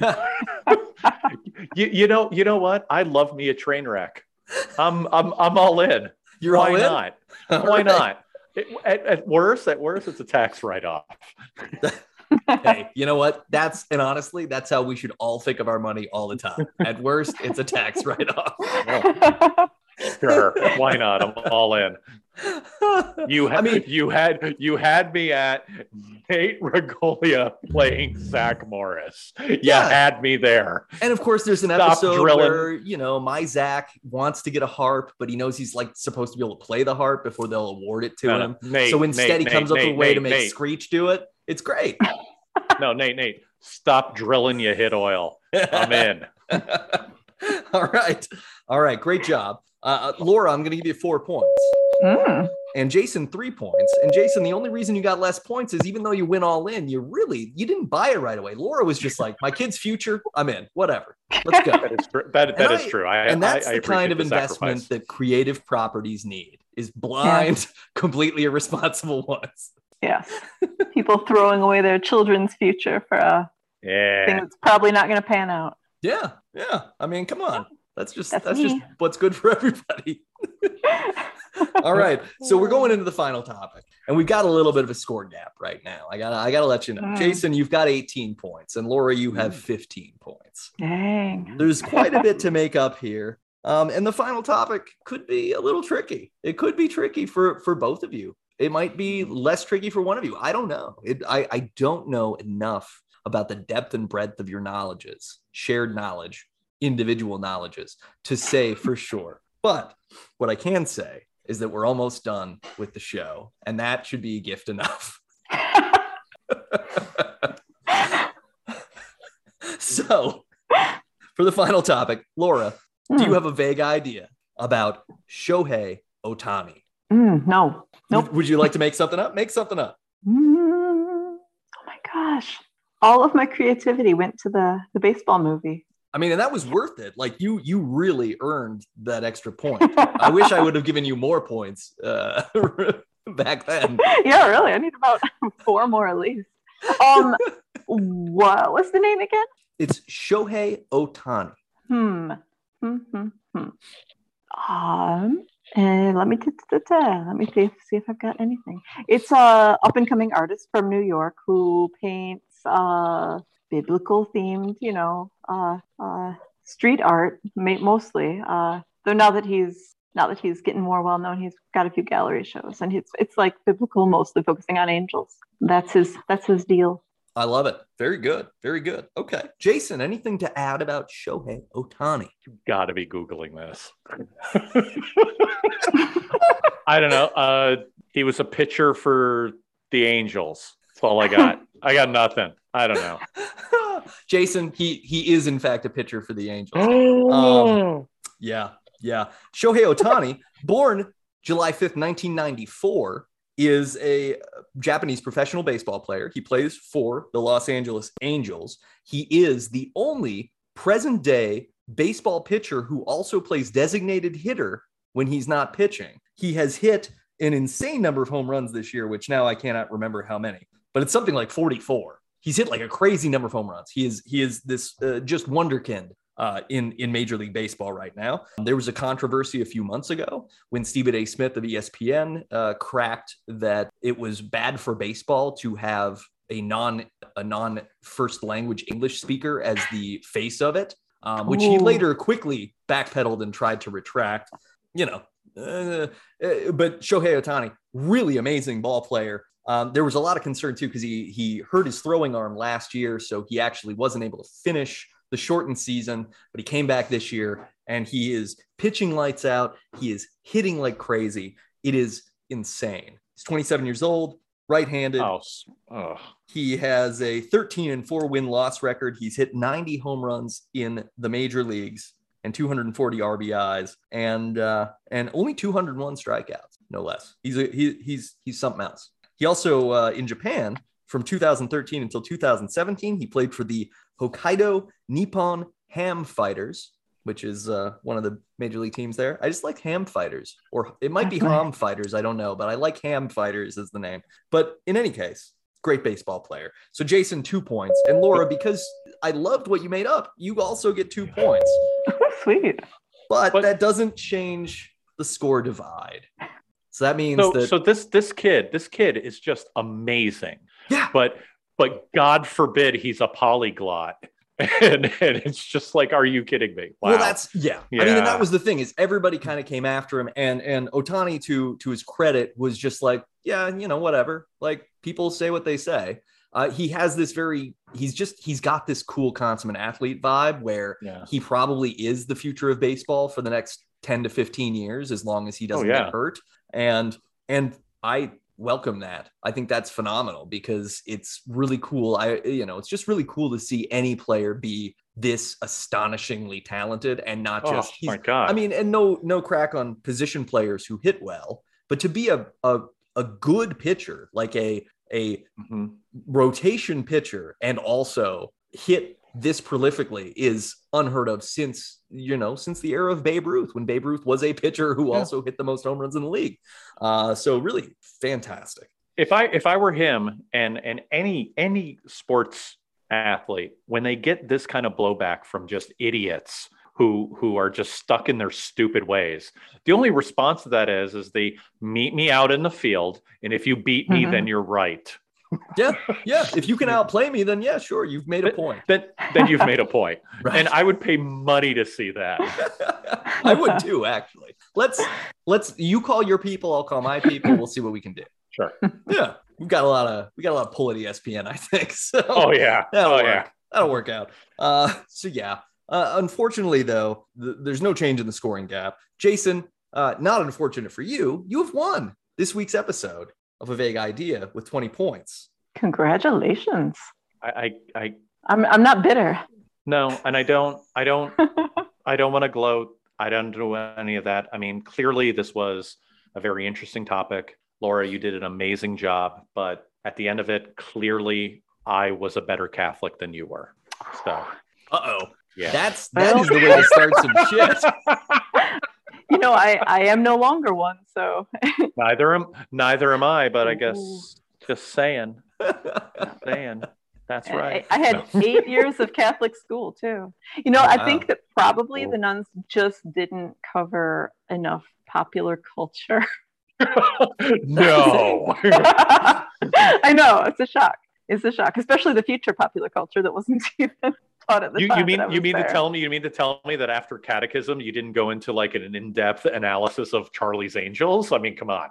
you, you know you know what? I love me a train wreck. I'm I'm I'm all in. You're Why all in? not? All Why right. not? It, at, at worst, at worst, it's a tax write-off. Hey, you know what? That's and honestly, that's how we should all think of our money all the time. At worst, it's a tax write-off. Sure, why not? I'm all in. You, ha- I mean, you had you had me at Nate Regolia playing Zach Morris. You Yeah. had me there. and of course, there's an Stop episode drilling. where you know my Zach wants to get a harp, but he knows he's like supposed to be able to play the harp before they'll award it to No, no, him. Nate, so instead, Nate, he comes Nate, up with a Nate, way to Nate, make Nate. Screech do it. It's great. No, Nate, Nate, stop drilling. You hit oil. I'm in. All right. All right. Great job. Uh, Laura, I'm going to give you four points. Mm. And Jason, three points. And Jason, the only reason you got less points is even though you went all in, you really, you didn't buy it right away. Laura was just like, my kid's future, I'm in. Whatever. Let's go. That is true. That, that And is I- true. I, and that's I, I the kind appreciate of the investment sacrifice. that creative properties need is blind, completely irresponsible ones. Yes. People throwing away their children's future for a thing Yeah. that's probably not going to pan out. Yeah. Yeah. I mean, come on. That's just, That's that's, just me. what's good for everybody. All right. So we're going into the final topic, and we've got a little bit of a score gap right now. I gotta, I gotta let you know. Mm. Jason, you've got eighteen points, and Laura, you have fifteen points. Dang. There's quite a bit to make up here. Um, and the final topic could be a little tricky. It could be tricky for, for both of you. It might be less tricky for one of you. I don't know. It, I, I don't know enough about the depth and breadth of your knowledges, shared knowledge, individual knowledges to say for sure. But what I can say is that we're almost done with the show, and that should be a gift enough. So, for the final topic, Laura, mm. do you have a vague idea about Shohei Ohtani? Mm, no. Nope. Would, would you like to make something up? Make something up. Mm, oh my gosh. All of my creativity went to the, the baseball movie. I mean, and that was worth it. Like you, you really earned that extra point. I wish I would have given you more points uh, back then. Yeah, really. I need about four more at least. Um, what was the name again? It's Shohei Ohtani. Hmm. Hmm. Hmm. Hmm. Um. And let me t- t- t- let me see if, see if I've got anything. It's a up and coming artist from New York who paints uh, biblical themed, you know, uh, uh, street art ma- mostly. Uh, though now that he's now that he's getting more well known, he's got a few gallery shows, and it's it's like biblical, mostly focusing on angels. That's his that's his deal. I love it. Very good. Very good. Okay. Jason, anything to add about Shohei Ohtani? You got to be Googling this. I don't know. Uh, he was a pitcher for the Angels. That's all I got. I got nothing. I don't know. Jason, he he is in fact a pitcher for the Angels. Oh. Um, yeah, yeah. Shohei Ohtani, born July fifth, nineteen ninety-four, is a Japanese professional baseball player. He plays for the Los Angeles Angels. He is the only present day baseball pitcher who also plays designated hitter when he's not pitching. He has hit an insane number of home runs this year, which now I cannot remember how many, but it's something like forty-four. He's hit like a crazy number of home runs. He is he is this uh, just wonderkind uh, in, in Major League Baseball right now. There was a controversy a few months ago when Stephen A. Smith of E S P N uh, cracked that it was bad for baseball to have a non a non first language English speaker as the face of it, um, which he later quickly backpedaled and tried to retract. You know, uh, uh, but Shohei Ohtani, really amazing ball player. Um, there was a lot of concern too because he he hurt his throwing arm last year, so he actually wasn't able to finish the shortened season. But he came back this year, and he is pitching lights out. He is hitting like crazy. It is insane. He's twenty-seven years old, right-handed. Oh, oh. He has a thirteen and four win-loss record. He's hit ninety home runs in the major leagues and two hundred forty R B Is, and uh, and only two hundred one strikeouts, no less. He's a, he, he's he's something else. He also, uh, in Japan, from two thousand thirteen until two thousand seventeen, he played for the Hokkaido Nippon Ham Fighters, which is uh, one of the major league teams there. I just like Ham Fighters, or it might be Ham Fighters. I don't know, but I like Ham Fighters as the name. But in any case, great baseball player. So Jason, two points. And Laura, because I loved what you made up, you also get two points. Sweet. But, but that doesn't change the score divide. So that means so, that so this this kid, this kid is just amazing. Yeah. But but God forbid he's a polyglot. And, and it's just like, are you kidding me? Wow. Well, that's yeah. yeah. I mean, and that was the thing is everybody kind of came after him, and and Ohtani, to to his credit, was just like, yeah, you know, whatever. Like people say what they say. Uh, he has this very, he's just, he's got this cool consummate athlete vibe where yeah. he probably is the future of baseball for the next ten to fifteen years, as long as he doesn't oh, yeah. get hurt. And and I welcome that. I think that's phenomenal because it's really cool. I, you know, it's just really cool to see any player be this astonishingly talented and not just, oh he's, my God. I mean, and no, no crack on position players who hit well, but to be a, a, a good pitcher, like a, a mm-hmm. rotation pitcher and also hit this prolifically is unheard of since, you know, since the era of Babe Ruth, when Babe Ruth was a pitcher who yeah. also hit the most home runs in the league. Uh, so really fantastic. If I if I were him and and any any sports athlete, when they get this kind of blowback from just idiots who who are just stuck in their stupid ways. The only response to that is is the meet me out in the field, and if you beat me, mm-hmm. then you're right. Yeah, yeah. If you can outplay me, then yeah, sure, you've made a point. Then then you've made a point. Right. And I would pay money to see that. I would too, actually. Let's let's you call your people, I'll call my people. We'll see what we can do. Sure. Yeah, we've got a lot of we got a lot of pull at E S P N, I think. So oh yeah, that'll oh work. yeah, that'll work out. Uh, so yeah. Uh, unfortunately, though, th- there's no change in the scoring gap. Jason, uh, not unfortunate for you, you have won this week's episode of A Vague Idea with twenty points. Congratulations. I, I, I I'm, I'm not bitter. No, and I don't, I don't, I don't want to gloat. I don't do any of that. I mean, clearly this was a very interesting topic. Laura, you did an amazing job, but at the end of it, clearly I was a better Catholic than you were. So, uh-oh. Yeah. That's, that well, is the way to start some shit. You know, I, I am no longer one, so. neither am neither am I, but I guess just saying, just saying. That's right. I, I had no. eight years of Catholic school too. You know, oh, I wow. think that probably cool. the nuns just didn't cover enough popular culture. No. I know, it's a shock. It's a shock, especially the future popular culture that wasn't even taught at the you, time. You mean you mean there. to tell me you mean to tell me that after catechism you didn't go into like an in-depth analysis of Charlie's Angels? I mean, come on.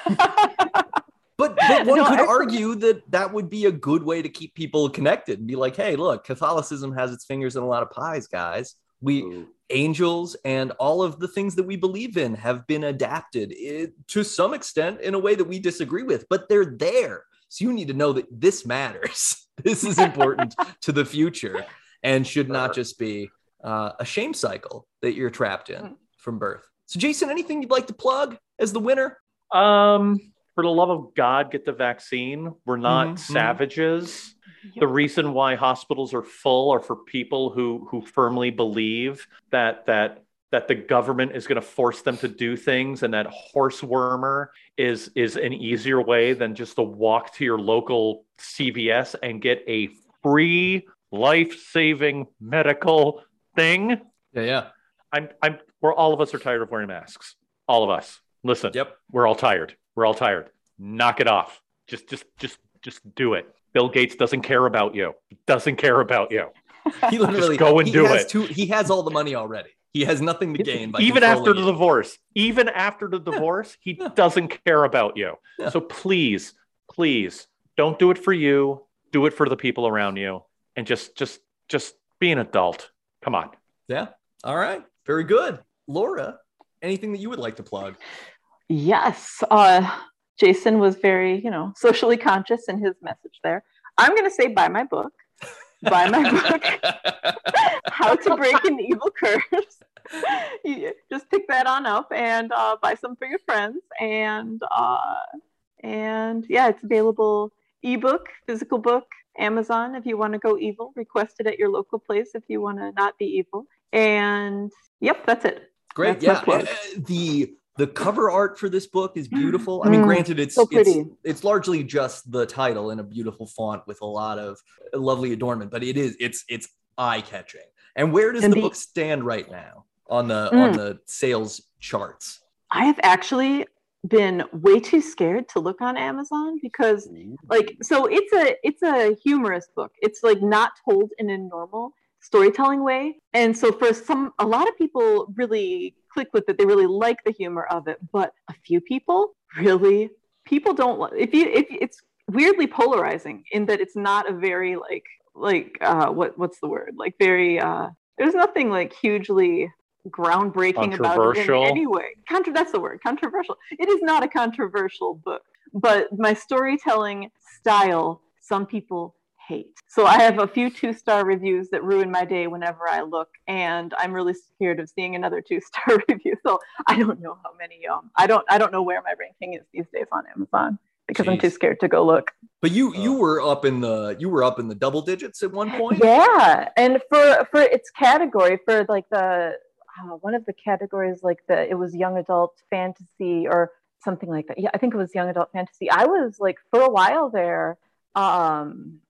But, but one no, could I, argue that that would be a good way to keep people connected and be like, hey, look, Catholicism has its fingers in a lot of pies, guys. We Ooh. Angels and all of the things that we believe in have been adapted it, to some extent in a way that we disagree with, but they're there. So you need to know that this matters. This is important to the future and should sure. not just be uh, a shame cycle that you're trapped in from birth. So Jason, anything you'd like to plug as the winner? Um... For the love of God, get the vaccine. We're not mm-hmm. savages. Yep. The reason why hospitals are full are for people who who firmly believe that that that the government is going to force them to do things, and that horse wormer is is an easier way than just to walk to your local C V S and get a free life-saving medical thing. Yeah, yeah. I'm I'm. We're all of us are tired of wearing masks. All of us. Listen. Yep. We're all tired. We're all tired. Knock it off. Just, just, just, just do it. Bill Gates doesn't care about you. Doesn't care about you. He literally just go and he do has it. Two, he has all the money already. He has nothing to gain by even after the it. divorce. Even after the divorce, yeah. he yeah. doesn't care about you. Yeah. So please, please, don't do it for you. Do it for the people around you, and just, just, just be an adult. Come on. Yeah. All right. Very good, Laura. Anything that you would like to plug? Yes. Uh, Jason was very, you know, socially conscious in his message there. I'm going to say buy my book. Buy my book. How to Break an Evil Curse. You just pick that on up and uh, buy some for your friends. And, uh, and yeah, it's available ebook, physical book, Amazon if you want to go evil. Request it at your local place if you want to not be evil. And yep, that's it. Great. That's yeah. Uh, the The cover art for this book is beautiful. I mean, granted, it's, so it's it's largely just the title in a beautiful font with a lot of lovely adornment, but it is it's it's eye-catching. And where does and the, the book stand right now on the mm, on the sales charts? I have actually been way too scared to look on Amazon because, like, so it's a it's a humorous book. It's like not told in a normal storytelling way, and so for some, a lot of people really click with it. They really like the humor of it, but a few people really people don't. If you if it's weirdly polarizing in that it's not a very like like uh, what what's the word like very uh, there's nothing like hugely groundbreaking about it in any way. Contra- that's the word, controversial. It is not a controversial book, but my storytelling style, some people hate. So I have a few two-star reviews that ruin my day whenever I look, and I'm really scared of seeing another two-star review. So I don't know how many. Um, I don't. I don't know where my ranking is these days on Amazon because Jeez. I'm too scared to go look. But you you were up in the you were up in the double digits at one point. Yeah, and for for its category, for like the uh, one of the categories, like the it was young adult fantasy or something like that. Yeah, I think it was young adult fantasy. I was like for a while there. Um,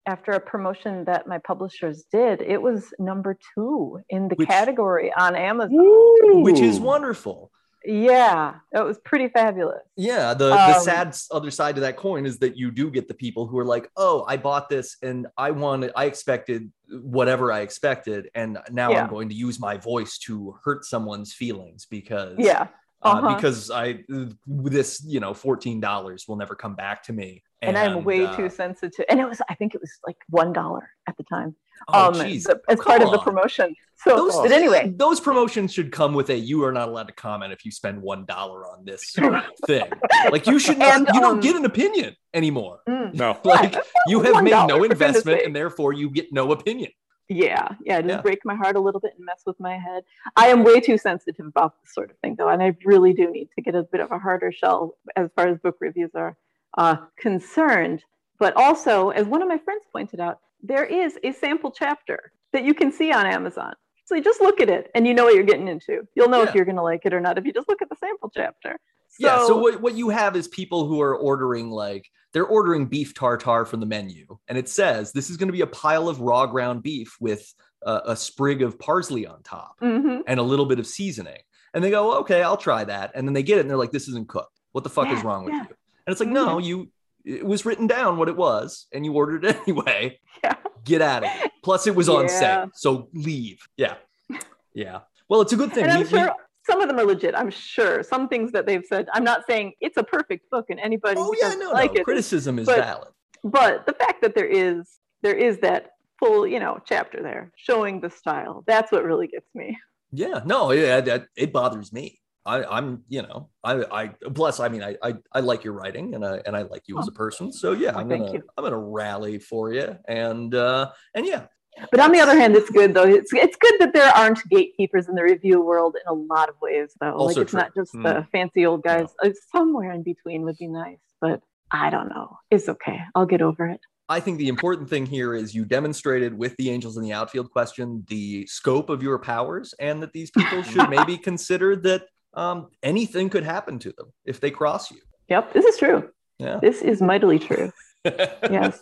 after a promotion that my publishers did, it was number two in the Which- category on Amazon. Which is wonderful. Yeah, it was pretty fabulous. Yeah, the, the Um, sad s- other side to that coin is that you do get the people who are like, oh, I bought this and I wanted, I expected whatever I expected. And now Yeah. I'm going to use my voice to hurt someone's feelings because, Yeah. uh, Uh-huh. because I, this, you know, fourteen dollars will never come back to me. And, I'm way uh, too sensitive. And it was, I think it was like one dollar at the time. Oh, um, geez. the- as Oh, part come of the on. promotion. So, Those, but anyway, those promotions should come with a you are not allowed to comment if you spend one dollar on this thing. Like you should not, And, you don't um, get an opinion anymore. mm, No. Like you have one made dollar, no for goodness investment sake. and therefore you get no opinion. yeah, yeah, just Yeah. break my heart a little bit and mess with my head. I am way too sensitive about this sort of thing, though, and I really do need to get a bit of a harder shell as far as book reviews are uh, concerned. But also, as one of my friends pointed out, there is a sample chapter that you can see on Amazon. So you just look at it and you know what you're getting into. You'll know Yeah. if you're going to like it or not if you just look at the sample chapter. So, Yeah. So what, what you have is people who are ordering like they're ordering beef tartare from the menu, and it says this is going to be a pile of raw ground beef with a, a sprig of parsley on top Mhm. and a little bit of seasoning. And they go, okay, I'll try that. And then they get it and they're like, this isn't cooked. What the fuck is Yeah, wrong with yeah. you? And it's like, no, you. It was written down what it was, and you ordered it anyway. Yeah. Get out of here. Plus, it was on Yeah. sale, so leave. Yeah, yeah. Well, it's a good thing. And I'm We- we- sure some of them are legit. I'm sure some things that they've said. I'm not saying it's a perfect book and anybody oh who yeah, doesn't no, like no. it. Criticism is but- valid. But the fact that there is there is that full, you know, chapter there showing the style, that's what really gets me. Yeah, no, yeah, that it bothers me. I, I'm, you know, I, I plus, I mean, I, I, I like your writing, and I, and I like you as a person. So yeah, I'm Thank gonna, you. I'm gonna rally for you, and, uh, and yeah, But on the other hand, it's good though. It's it's good that there aren't gatekeepers in the review world in a lot of ways though. Also like it's true. not just Hmm. the fancy old guys. Uh, Somewhere in between would be nice, but I don't know. It's okay. I'll get over it. I think the important thing here is you demonstrated with the Angels in the Outfield question the scope of your powers, and that these people should maybe consider that um, anything could happen to them if they cross you. Yep, this is true. Yeah. This is mightily true. Yes.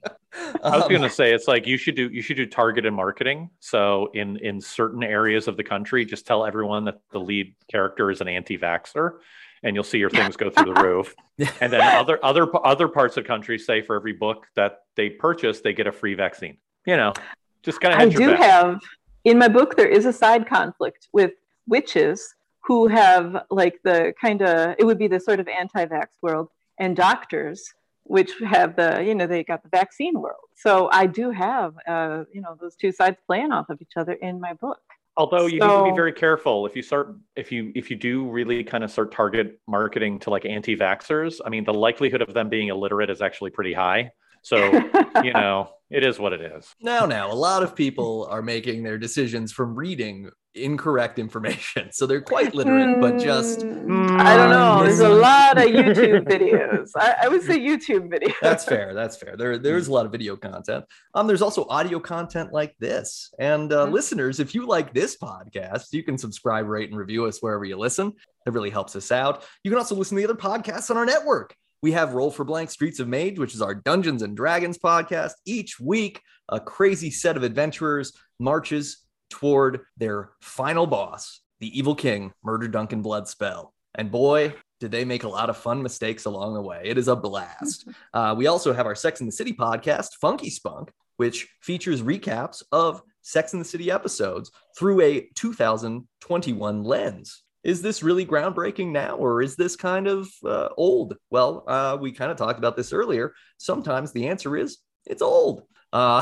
I was Um, going to say it's like you should do you should do targeted marketing. So in in certain areas of the country, just tell everyone that the lead character is an anti-vaxxer, and you'll see your things go through the roof. And then other other other parts of the country say for every book that they purchase, they get a free vaccine. You know, just kind of I hedge your do bet. have in my book there is a side conflict with witches who have like the kind of it would be the sort of anti-vax world, and doctors which have the you know they got the vaccine world. So I do have uh you know those two sides playing off of each other in my book. Although you need to So- be very careful if you start if you if you do really kind of start target marketing to like anti-vaxxers. I mean, the likelihood of them being illiterate is actually pretty high. So you know, it is what it is. Now, now, a lot of people are making their decisions from reading incorrect information. So they're quite literate, but just Hmm, I don't know. There's a Mm. lot of YouTube videos. I, I would say YouTube videos. that's fair. That's fair. There, there's a lot of video content. Um, there's also audio content like this. And uh, Mhm. listeners, if you like this podcast, you can subscribe, rate, and review us wherever you listen. It really helps us out. You can also listen to the other podcasts on our network. We have Roll for Blank Streets of Mage, which is our Dungeons and Dragons podcast. Each week, a crazy set of adventurers marches toward their final boss, the evil king, Murder Duncan Bloodspell. And boy, did they make a lot of fun mistakes along the way. It is a blast. Uh, we also have our Sex and the City podcast, Funky Spunk, which features recaps of Sex and the City episodes through a two thousand twenty-one lens. Is this really groundbreaking now, or is this kind of uh, old? Well, uh, we kind of talked about this earlier. Sometimes the answer is it's old. Uh,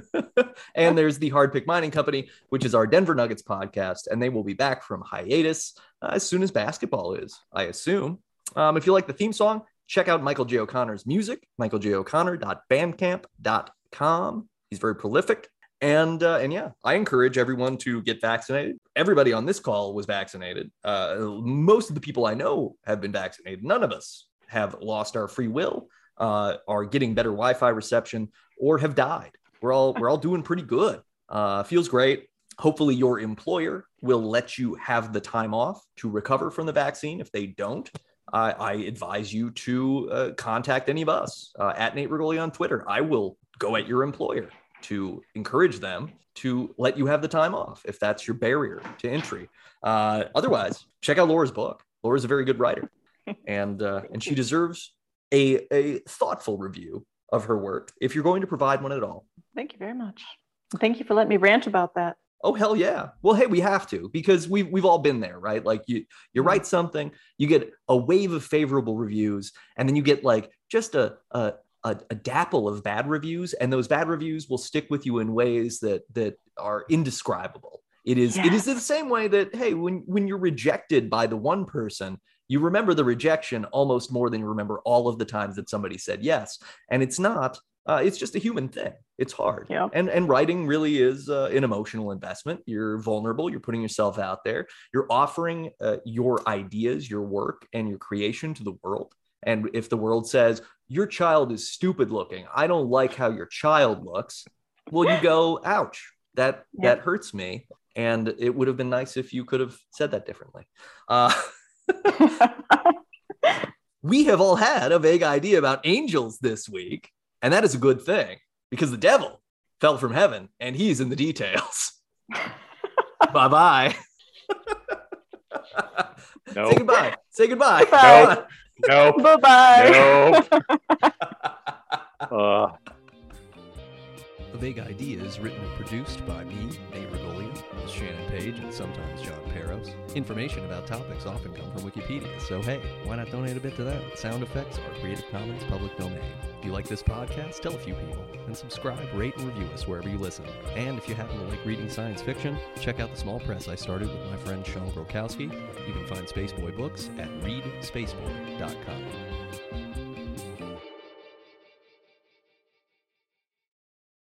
and there's the Hard Pick Mining Company, which is our Denver Nuggets podcast, and they will be back from hiatus uh, as soon as basketball is, I assume. Um, if you like the theme song, check out Michael J. O'Connor's music, michael j o'connor dot bandcamp dot com. He's very prolific. And uh, and yeah, I encourage everyone to get vaccinated. Everybody on this call was vaccinated. Uh, most of the people I know have been vaccinated. None of us have lost our free will, uh, are getting better Wi-Fi reception, or have died. We're all we're all doing pretty good. Uh, feels great. Hopefully, your employer will let you have the time off to recover from the vaccine. If they don't, I, I advise you to uh, contact any of us uh, at Nate Rigoli on Twitter. I will go at your employer to encourage them to let you have the time off if that's your barrier to entry. Uh, otherwise, check out Laura's book. Laura's a very good writer, and uh, and she deserves a, a thoughtful review of her work if you're going to provide one at all. Thank you very much. Thank you for letting me rant about that. Oh, hell yeah. Well, hey, we have to, because we've, we've all been there, right? Like you, you write something, you get a wave of favorable reviews, and then you get like just a, a, a, a dapple of bad reviews. And those bad reviews will stick with you in ways that, that are indescribable. It is, Yes. it is the same way that, hey, when, when you're rejected by the one person, you remember the rejection almost more than you remember all of the times that somebody said yes. And it's not, Uh, it's just a human thing. It's hard. Yep. And and writing really is uh, an emotional investment. You're vulnerable. You're putting yourself out there. You're offering uh, your ideas, your work, and your creation to the world. And if the world says, your child is stupid looking, I don't like how your child looks, well, you go, ouch, that, Yep. that hurts me. And it would have been nice if you could have said that differently. Uh, we have all had a vague idea about angels this week. And that is a good thing, because the devil fell from heaven and he's in the details. Bye-bye. Nope. Say goodbye. Say goodbye. Goodbye. Nope. Bye-bye. Nope. uh, A Vague Idea is written and produced by me, Nate Rigolia, with Shannon Page, and sometimes John Peros. Information about topics often come from Wikipedia, so hey, why not donate a bit to that? Sound effects are Creative Commons public domain. If you like this podcast, tell a few people, and subscribe, rate, and review us wherever you listen. And if you happen to like reading science fiction, check out the small press I started with my friend Sean Brokowski. You can find Spaceboy books at read spaceboy dot com.